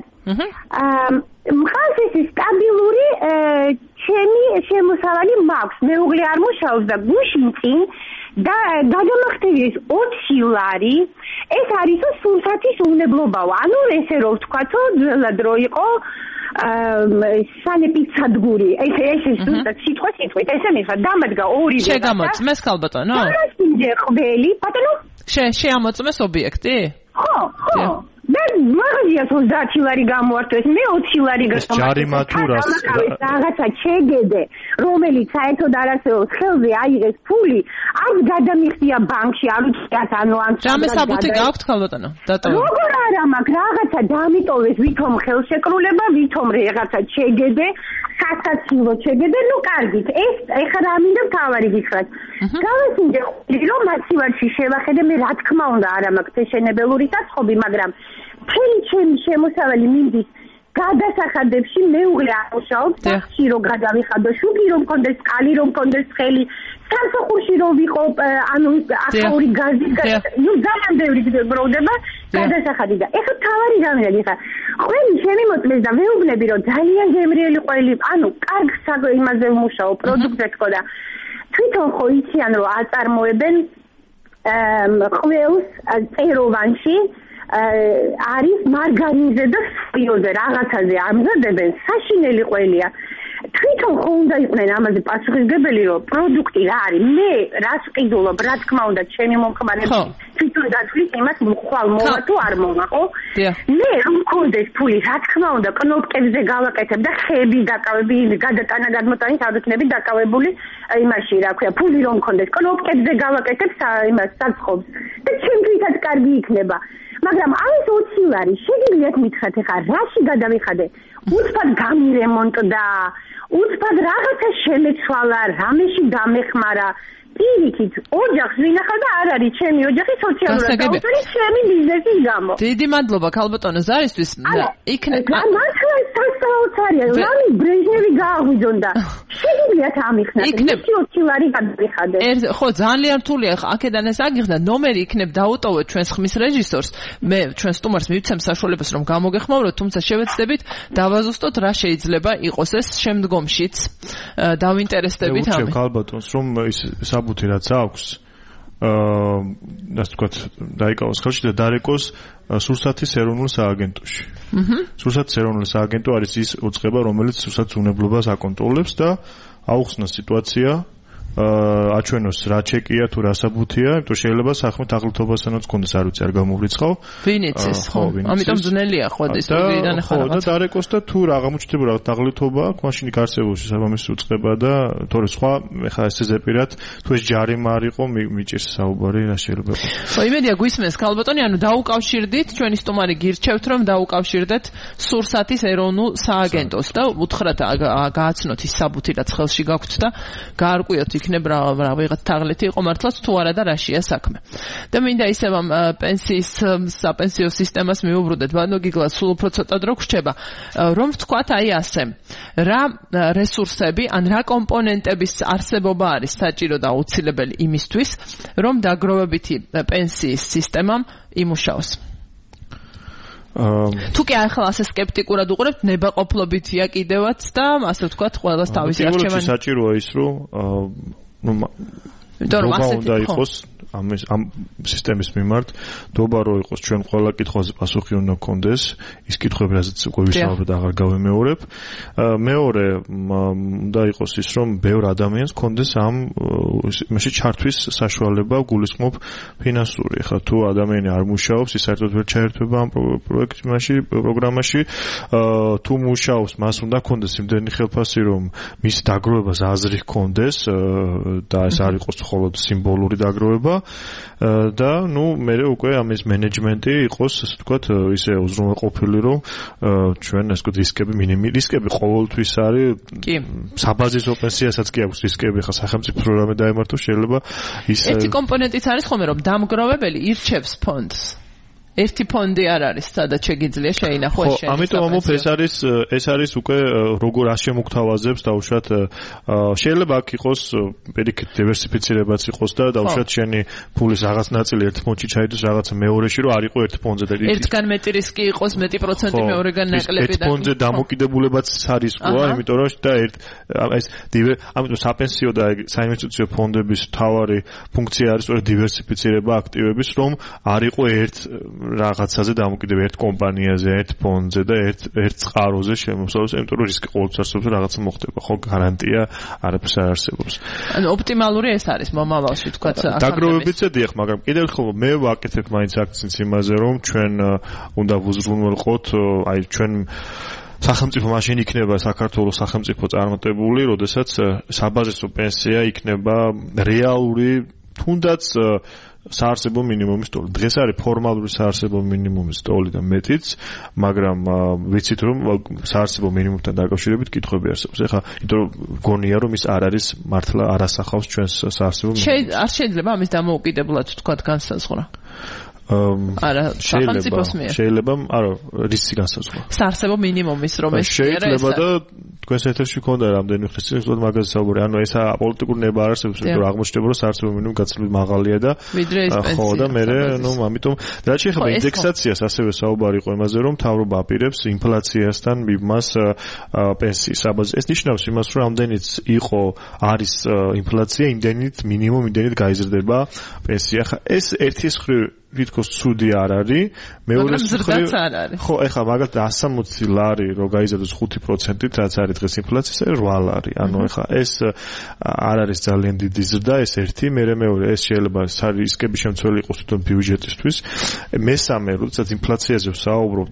მყავს ეს სტაბილური ჩემი შემოსავალი მაქვს. მეუღლე არ მუშაობს და გუშინ წინ და გადამახტევიეს 20 ლარი. ეს არის სულთათის უნებლობაო. ანუ ესე რომ ვთქვათო, ძველად რო იყო სანეპიცადგური. ეს სულთათ სიტყვით ესე მიხარ დამადგა ორი ვეღა. შეგამოწმეს ქალბატონო? ყველასინჯე ყველი, ბატონო? შეამოწმეს ობიექტი? ხო. და მაღაზიას 30 ლარი გამოართვეს, მე 20 ლარი გამოართვეს. ჯარიმა თუ რაღაცა შეგედე, რომელიც საერთოდ არ არსებობს, ხელზე აიღეს ფული, არც გადამიხდია ბანკში, არ უწევს ანუ ან რამე საბუთი გაქვთ ხალბატონო? დატოვე. როგორ არა მაქვს რაღაცა დამიტოვეს, ვითომ ხელშეკრულება, ვითომ რაღაცა შეგედე, სასაცილო შეგედე, ნუ კარგით. ეს ეხლა რა მინდა თავარი გითხრათ. გავასინჯე რომ მასივარში შევახედე, მე რა თქმა უნდა არ მაქვს შეშენებელური საწყობი, მაგრამ მთელი ჩემი შემოსავალი მინდის გადასახადებში მეუღლე ამუშაობს, სახში რომ გადავიხადო, შუქი რომ მქონდეს, წყალი რომ მქონდეს, ხელი, სამსახურში რომ ვიყო, ანუ ახალ გაზი, ნუ ძალიან ბევრი გროვდება გადასახადი და ეხლა თავარი რამეა ეხლა ყველი შემიმოწმეს და ვეუბნები რომ ძალიან გემრიელი ყველი, ანუ კარგ იმაზე ვმუშაო, პროდუქტზე თქო და თვითონ ხო იციან რომ აწარმოებენ ყველს წეროვანში არის მარგარინზე და სპიოზე რაღაცაზე ამზადებენ საშინელი ყველია თვითონ ხო უნდა იყვნენ ამაზე პასუხისგებელი რომ პროდუქტი რა არის მე რას ყიდულობ რა თქმა უნდა ჩემი მომხმარებელი თვითონ დათვლის იმას ხვალ მოვა თუ არ მოვა ხო მე რომ მქონდეს ფული რა თქმა უნდა კნოპკებზე გავაკეთებ და ხები დაკავები გადატანა გადმოტანის ადუთნები დაკავებული იმაში რა ქვია ფული რომ მქონდეს კნოპკებზე გავაკეთებ იმას საწყობს და ჩემთვისაც კარგი იქნება მაგრამ ამის 20 ლარი შეგიძლიათ მითხრათ ახლა რაში გადავიხადე უცბად გამირემონტდა უცბად რაღაცა შემეცვალა რამეში დამეხმარა პირიქით ოჯახს ვინახავ და არ არის ჩემი ოჯახი სოციალურად დაუწერი ჩემი ბიზნესის გამო დიდი მადლობა ქალბატონო ზარისთვის იქნება მართლა სასწაულთარია რამის ბრეჟნევი გააღვიძონდა შეგიძლიათ ამიხსნათ იქნებ 20 ლარი გადავიხადე ხო ძალიან რთულია აქედან ეს აგიხსნა ნომერი იქნებ დაუტოვოთ ჩვენს ხმის რეჟისორს მე ჩვენ სტუმარს მივცემ საშუალებას რომ გამოგეხმაუროთ თუმცა შევეცდებით დავაზუსტოთ რა შეიძლება იყოს ეს შემდგომშიც დავინტერესდებით ამით ქალბატონს რომ ის საბუთი რაც აქვს ასე ვთქვათ დაიკავოს ხელში და დარეკოს სურსათის ეროვნულ სააგენტოში. სურსათის ეროვნული სააგენტო არის ის უწყება რომელიც სურსათის უნებლობას აკონტროლებს და აუხსნას სიტუაცია აჩვენოს რა ჩეკია თუ რა საბუთია, იმიტომ შეიძლება სახმეთ აღლითობასანაც კონდეს არ ვიცი არ გამოვრიცხავ. ვინიცის ხო. ამიტომ ძნელია ხო ეს ვიდან ახლა და დარეკოს და თუ რა გამოჩნდება რა აღლითობა აქვს, მაშინ იქ არსებობს შესაბამისი უწყება და თორე სხვა ეხლა ეს ზეპირად თუ ეს ჯარიმა არ იყო მიჭირს საუბარი რა შეიძლება იყოს. ხო იმედია გვისმენს ქალბატონი, ანუ დაუკავშირდით ჩვენი სტუმარი გირჩევთ რომ დაუკავშირდეთ სურსათის ეროვნულ სააგენტოს და უთხრათ გააცნოთ ის საბუთი რაც ხელში გაქვთ და გაარკვიოთ იქნებ რა ვიღაც თაღლეთი იყო მართლაც თუ არა და რაშია საქმე. და მინდა ისევ ამ პენსიის საპენსიო სისტემას მიუბრუნდეთ, ბანო გიგლა სულ უფრო ცოტა დრო გრჩება. რომ ვთქვათ აი ასე, რა რესურსები ან რა კომპონენტების არსებობა არის საჭირო და აუცილებელი იმისთვის, რომ დაგროვებითი პენსიის სისტემამ იმუშაოს. თუ კი ახლა ასე სკეპტიკურად უყურებთ, ნებაყოფლობითია კიდევაც და ასე ვთქვათ, ყველას თავისი არჩევანი. საჭიროა ის, რომ უნდა იყოს ამ სისტემის მიმართ, დობა რო იყოს ჩვენ ყველა კითხვაზე პასუხი უნდა გქონდეს, ის კითხვები რაზეც უკვე ვისაუბრეთ აღარ გავემეორებ. მეორე უნდა იყოს ის, რომ ბევრ ადამიანს გქონდეს ამ იმაში ჩართვის საშუალება, გულისხმობ ფინანსური. ხა თუ ადამიანი არ მუშაობს, ის საერთოდ ვერ ჩაერთვება ამ პროგრამაში. თუ მუშაობს, მას უნდა გქონდეს იმდენი ხელფასი, რომ მის დაგროვებას აზრი გქონდეს და ეს არ იყოს მხოლოდ სიმბოლური დაგროვება. და ნუ მე უკვე ამის მენეჯმენტი იყოს ასე ვთქვათ ისე უზრუნველყოფილი რომ ჩვენ ასე ვთქვათ რისკები ყოველთვის არის საბაზისო პენსიასაც კი აქვს რისკები ხა სახელმწიფო პროგრამები დაემართოს შეიძლება ის ერთი კომპონენტიც არის ხოლმე რომ დამგროვებელი ირჩევს ფონდს ერთი ფონდი არ არის, სადაც შეგიძლია შეინახოს შენ. ამიტომ ამოფ ეს არის უკვე როგორ აშემოგთავაზებს დაუშვათ შეიძლება აქ იყოს პირიქით დივერსიფიცირებაც იყოს და დაუშვათ შენი ფულის რაღაც ნაწილი ერთ ფონდში ჩაიდოს რაღაცა მეორეში რომ არ იყო ერთ ფონდზე და ერთგან მეტი რისკი იყოს მეტი პროცენტი მეორეგან ნაკლები და ერთ ფონდზე დამოკიდებულებაც სარისკოა იმიტომ რომ და ეს ამიტომ საპენსიო და საინვესტიციო ფონდების მთავარი ფუნქცია არის სწორედ დივერსიფიცირება აქტივების რომ არ იყო ერთ რაღაცაზე დამოკიდებ ერთ კომპანიაზე, ერთ ფონდზე და ერთ წყაროზე შემოსავლს, იმიტომ რომ რისკი ყოველთვის არსებობს, რაღაცა მოხდება, ხო, გარანტია არაფერს არ არსებობს. ანუ ოპტიმალური ეს არის მომავალში, თქვაც დაგროვებიც დიახ, მაგრამ კიდევ ხო მე ვაკეთებ მაინც აქცენტს იმაზე, რომ ჩვენ უნდა ვუზრუნველყოთ, აი ჩვენ სახელმწიფო მაშინ იქნება საქართველოს სახელმწიფო წარმატებული, როდესაც საბაზისო პენსია იქნება რეალური, თუნდაც საარსებო მინიმუმის ტოლი. დღეს არის ფორმალური საარსებო მინიმუმის ტოლი და მეტიც, მაგრამ ვიცით რომ საარსებო მინიმუმთან დაკავშირებით კითხვები არსებობს. ეხლა იმიტომ რომ გონია რომ ის არ არის მართლა არასახავს ჩვენს საარსებო მინიმუმს. არ შეიძლება ამის დამოუკიდებლად თქვა განსაზღვრა. არა, სახელმწიფოს მიერ. შეიძლება, არა, რისი განსაზღვრა. საარსებო მინიმუმის რომ ეს შეიძლება და თქვენს ეთერში ქონდა რამდენი ხნის წინ უბრალოდ მაგაზე საუბარი. ანუ ეს პოლიტიკური ნება არ არსებობს, იმიტომ რომ აღმოჩნდება რომ საარსებო მინიმუმი გაცილებით მაღალია და ხო და მე ნუ ამიტომ რაც შეეხება ინდექსაციას ასევე საუბარი იყო იმაზე რომ მთავრობა აპირებს ინფლაციასთან მიბმას პენსიის საბაზის. ეს ნიშნავს იმას რომ ამდენიც იყო არის ინფლაცია, იმდენით მინიმუმ იმდენით გაიზრდება პენსია. ხა ეს ერთის მხრივ თითქოს ცუდი არ არის, მეორე მხრივ ხო, ეხლა მაგალითად 160 ლარი რო გაიზარდოს 5%-ით, რაც არის დღეს ინფლაცია, 8 ლარი. ანუ ეხლა ეს არ არის ძალიან დიდი ზრდა, ეს ერთი, მეორე ეს შეიძლება რისკების შემცველი იყოს თვითონ ბიუჯეტისთვის. მესამე, როდესაც ინფლაციაზე ვსაუბრობთ,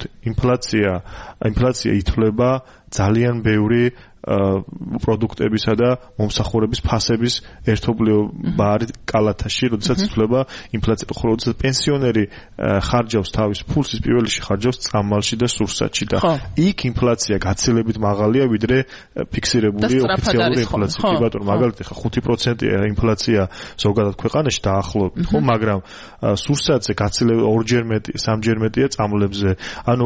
ინფლაცია ითვლება ძალიან ბევრი პროდუქტებისა და მომსახურების ფასების ერთობლიობა არის კალათაში, როდესაც ითვლება ინფლაცია. ხო, როდესაც პენსიონერი ხარჯავს თავის ფულს, ის პირველ რიგში ხარჯავს წამალში და სურსათში და იქ ინფლაცია გაცილებით მაღალია, ვიდრე ფიქსირებული ოფიციალური ინფლაცია. კი ბატონო, მაგალითად, ხა 5%-ია ინფლაცია ზოგადად ქვეყანაში დაახლოებით, ხო, მაგრამ სურსათზე გაცილებით 2-ჯერ მეტი, 3-ჯერ მეტია წამლებზე. ანუ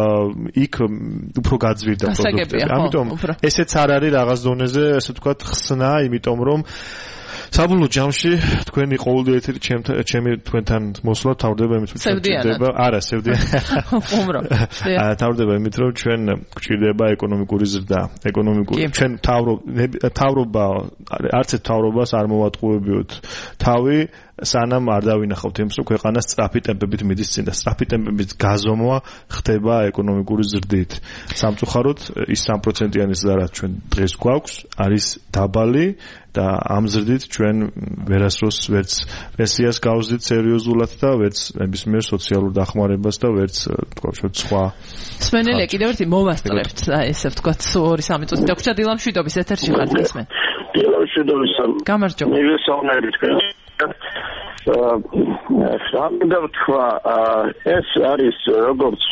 იქ უფრო გაძვირდა პროდუქტები. ამიტომ ესეც არ არის რაღაც დონეზე, ასე ვთქვათ, ხსნა, იმიტომ რომ საბოლოო ჯამში თქვენი ყოველდღიური ეთერი ჩემი თქვენთან მოსვლა თავდება იმით, რომ გვჭირდება, არა, ხუმრო. თავდება იმით, რომ ჩვენ გვჭირდება ეკონომიკური ზრდა, ჩვენ თავრობა, არც ერთ თავრობას არ მოვატყუებიოთ თავი, სანამ არ დავინახავთ იმას, რომ ქვეყანა სწრაფი ტემპებით მიდის წინ და სწრაფი ტემპებით გაზომვა ხდება ეკონომიკური ზრდით. სამწუხაროდ ის 3%-იანი ზრდა, რაც ჩვენ დღეს გვაქვს, არის დაბალი და ამ ზრდით ჩვენ ვერასდროს ვერც პენსიას გავზდით სერიოზულად და ვერც ნებისმიერ სოციალურ დახმარებას და ვერც თქვათ სხვა. სმენელია კიდევ ერთი მოვასწრებთ, ესე ვთქვათ, 2-3 წუთი და გჭირდება დილამშვიდობის ეთერში ხართ ისმენ. დილამშვიდობის. გამარჯობა. მივესალმები თქვენ. სამდე თქვა ეს არის როგორც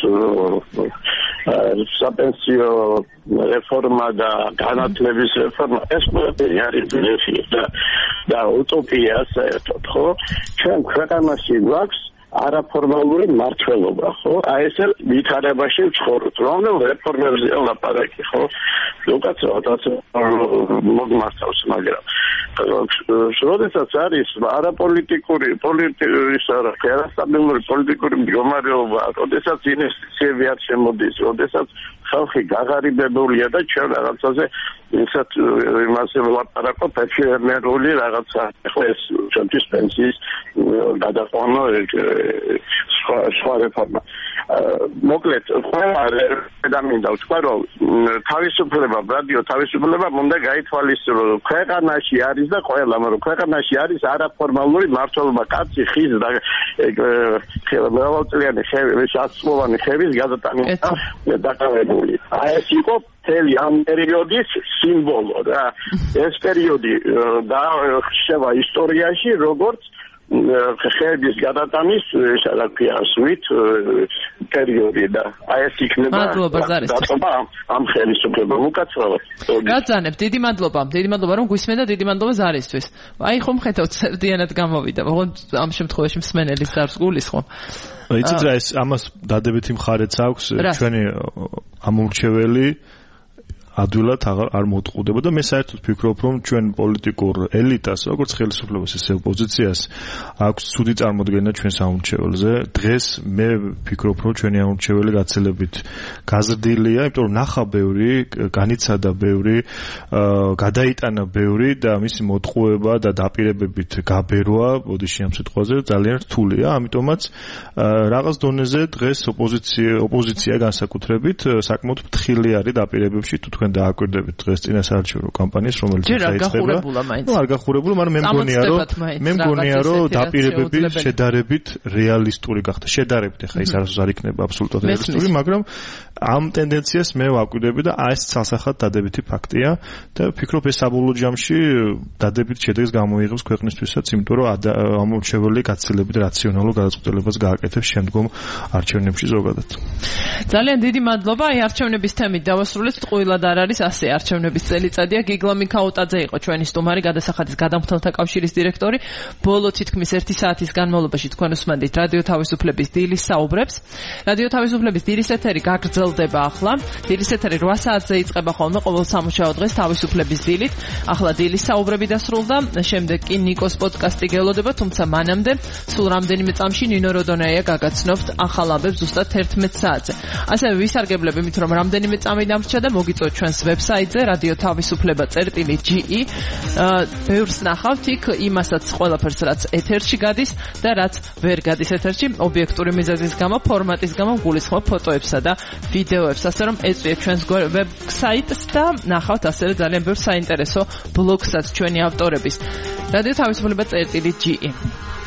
საპენსიო რეფორმა და განათლების რეფორმა, ეს ყველაფერი არის ბლეფი და утопია საერთოდ, ხო? ჩვენ ქვეყანაში გვაქვს არაფორმალური მართლობა, ხო? აი ეს ვითარებაში ვცხოვრობთ. რომელ რეფორმებზეა ლაპარაკი, ხო? უკაცრავად მოგმართავს, მაგრამ როდესაც არის არაპოლიტიკური, არასტაბილური პოლიტიკური მდგომარეობა, როდესაც ინვესტიციები არ შემოდის, როდესაც ხალხი გაღარიბებულია და ჩვენ რაღაცაზე ისეთ იმაზე ვლაპარაკობ, ეფემერული რაღაცა, ხო ეს ჩვენთვის პენსიის გადაყვანა სხვა რეფორმა. მოკლედ, ყველა დამინდა ვთქვა, რომ თავისუფლება, რადიო თავისუფლება უნდა გაითვალისწინოს, ქვეყანაში არის და ყველა, მაგრამ ქვეყანაში არის არაფორმალური მართლობა, კაცი ხის და მრავალწლიანი ასწლოვანი ხევის გადატანება დაკავებული. აი ეს იყო მთელი ამ პერიოდის სიმბოლო რა. ეს პერიოდი დაიხსება ისტორიაში როგორც ხეების გადატანის, რა ქვია, სვით პერიოდი და აი ეს იქნება ამ ხელისუფლება უკაცრავად. გაწანებ, დიდი მადლობა რომ გვისმენ და დიდი მადლობა ზარისთვის. აი ხომ ხედავთ სევდიანად გამოვიდა, ოღონდ ამ შემთხვევაში მსმენელის ზარს გულის ხომ. იცით რა, ეს ამას დადებითი მხარეც აქვს ჩვენი ამორჩეველი ადვილად არ მოტყუდება და მე საერთოდ ვფიქრობ, რომ ჩვენ პოლიტიკურ ელიტას, როგორც ხელისუფლებას, ისე ოპოზიციას აქვს ცუდი წარმოდგენა ჩვენ საუნჩეველზე. დღეს მე ვფიქრობ, რომ ჩვენი აუნჩეველი გაცილებით გაზრდილია, იმიტომ რომ ნახა ბევრი, განიცადა ბევრი, გადაიტანა ბევრი და მისი მოტყუება და დაპირებებით გაბერვა, ბოდიში ამ სიტყვაზე ძალიან რთულია, ამიტომაც რაღაც დონეზე დღეს ოპოზიცია განსაკუთრებით საკმაოდ ფრთხილი არის დაპირებებში, თუ თქვენ დააკვირდებით დღეს წინასაარჩევნო კამპანიას, რომელიც დაიწყება. არ გახურებულა, მაგრამ მე მგონია, რომ დაპირებები შედარებით რეალისტური გახდა. შედარებით, ახლა ის არასდროს არ იქნება აბსოლუტურად რეალისტური, მაგრამ ამ ტენდენციას მე ვაკვირდები და ეს ცალსახად დადებითი ფაქტია და ვფიქრობ ეს საბოლოო ჯამში დადებით შედეგს გამოიღებს ქვეყნისთვისაც, იმიტომ რომ ამორჩეველი გაცილებით რაციონალურ გადაწყვეტილებას გააკეთებს შემდგომ არჩევნებში ზოგადად. ძალიან დიდი მადლობა. აი არჩევნების თემით დავასრულეთ. ტყუილად არ არის ასე არჩევნების წელიწადია. გიგლა მიქაუტაძე იყო ჩვენი სტუმარი, გადასახადის გადამხდელთა კავშირის დირექტორი. ბოლო თითქმის 1 საათის განმავლობაში თქვენ უსმენთ რადიო თავისუფლების დილის საუბრებს. რადიო თავისუფლების დილის ეთერი გაგრძელდება ახლა. დილის ეთერი 8 საათზე იწყება ხოლმე ყოველ სამუშაო დღეს თავისუფლების დილით. ახლა დილის საუბრები დასრულდა. შემდეგ კი ნიკოს პოდკასტი გელოდება, თუმცა მანამდე სულ რამდენიმე წამში ნინო როდონაია გაგაცნობთ ახალ ამბებს ზუსტად 11 საათზე. ასევე ვისარგებლებ იმით, რომ რამდენიმე წამი დამრჩა და მოგიწევთ ჩვენს ვებსაიტზე radiotavisupleba.ge. ბევრს ნახავთ იქ იმასაც ყველაფერს, რაც ეთერში გადის და რაც ვერ გადის ეთერში, ობიექტური მიზეზის გამო, ფორმატის გამო გულისხმობ ფოტოებსა და ვიდეოებს, ასე რომ ეწვიეთ ჩვენს ვებსაიტს და ნახავთ ასევე ძალიან ბევრ საინტერესო ბლოგსაც ჩვენი ავტორების. radiotavisupleba.ge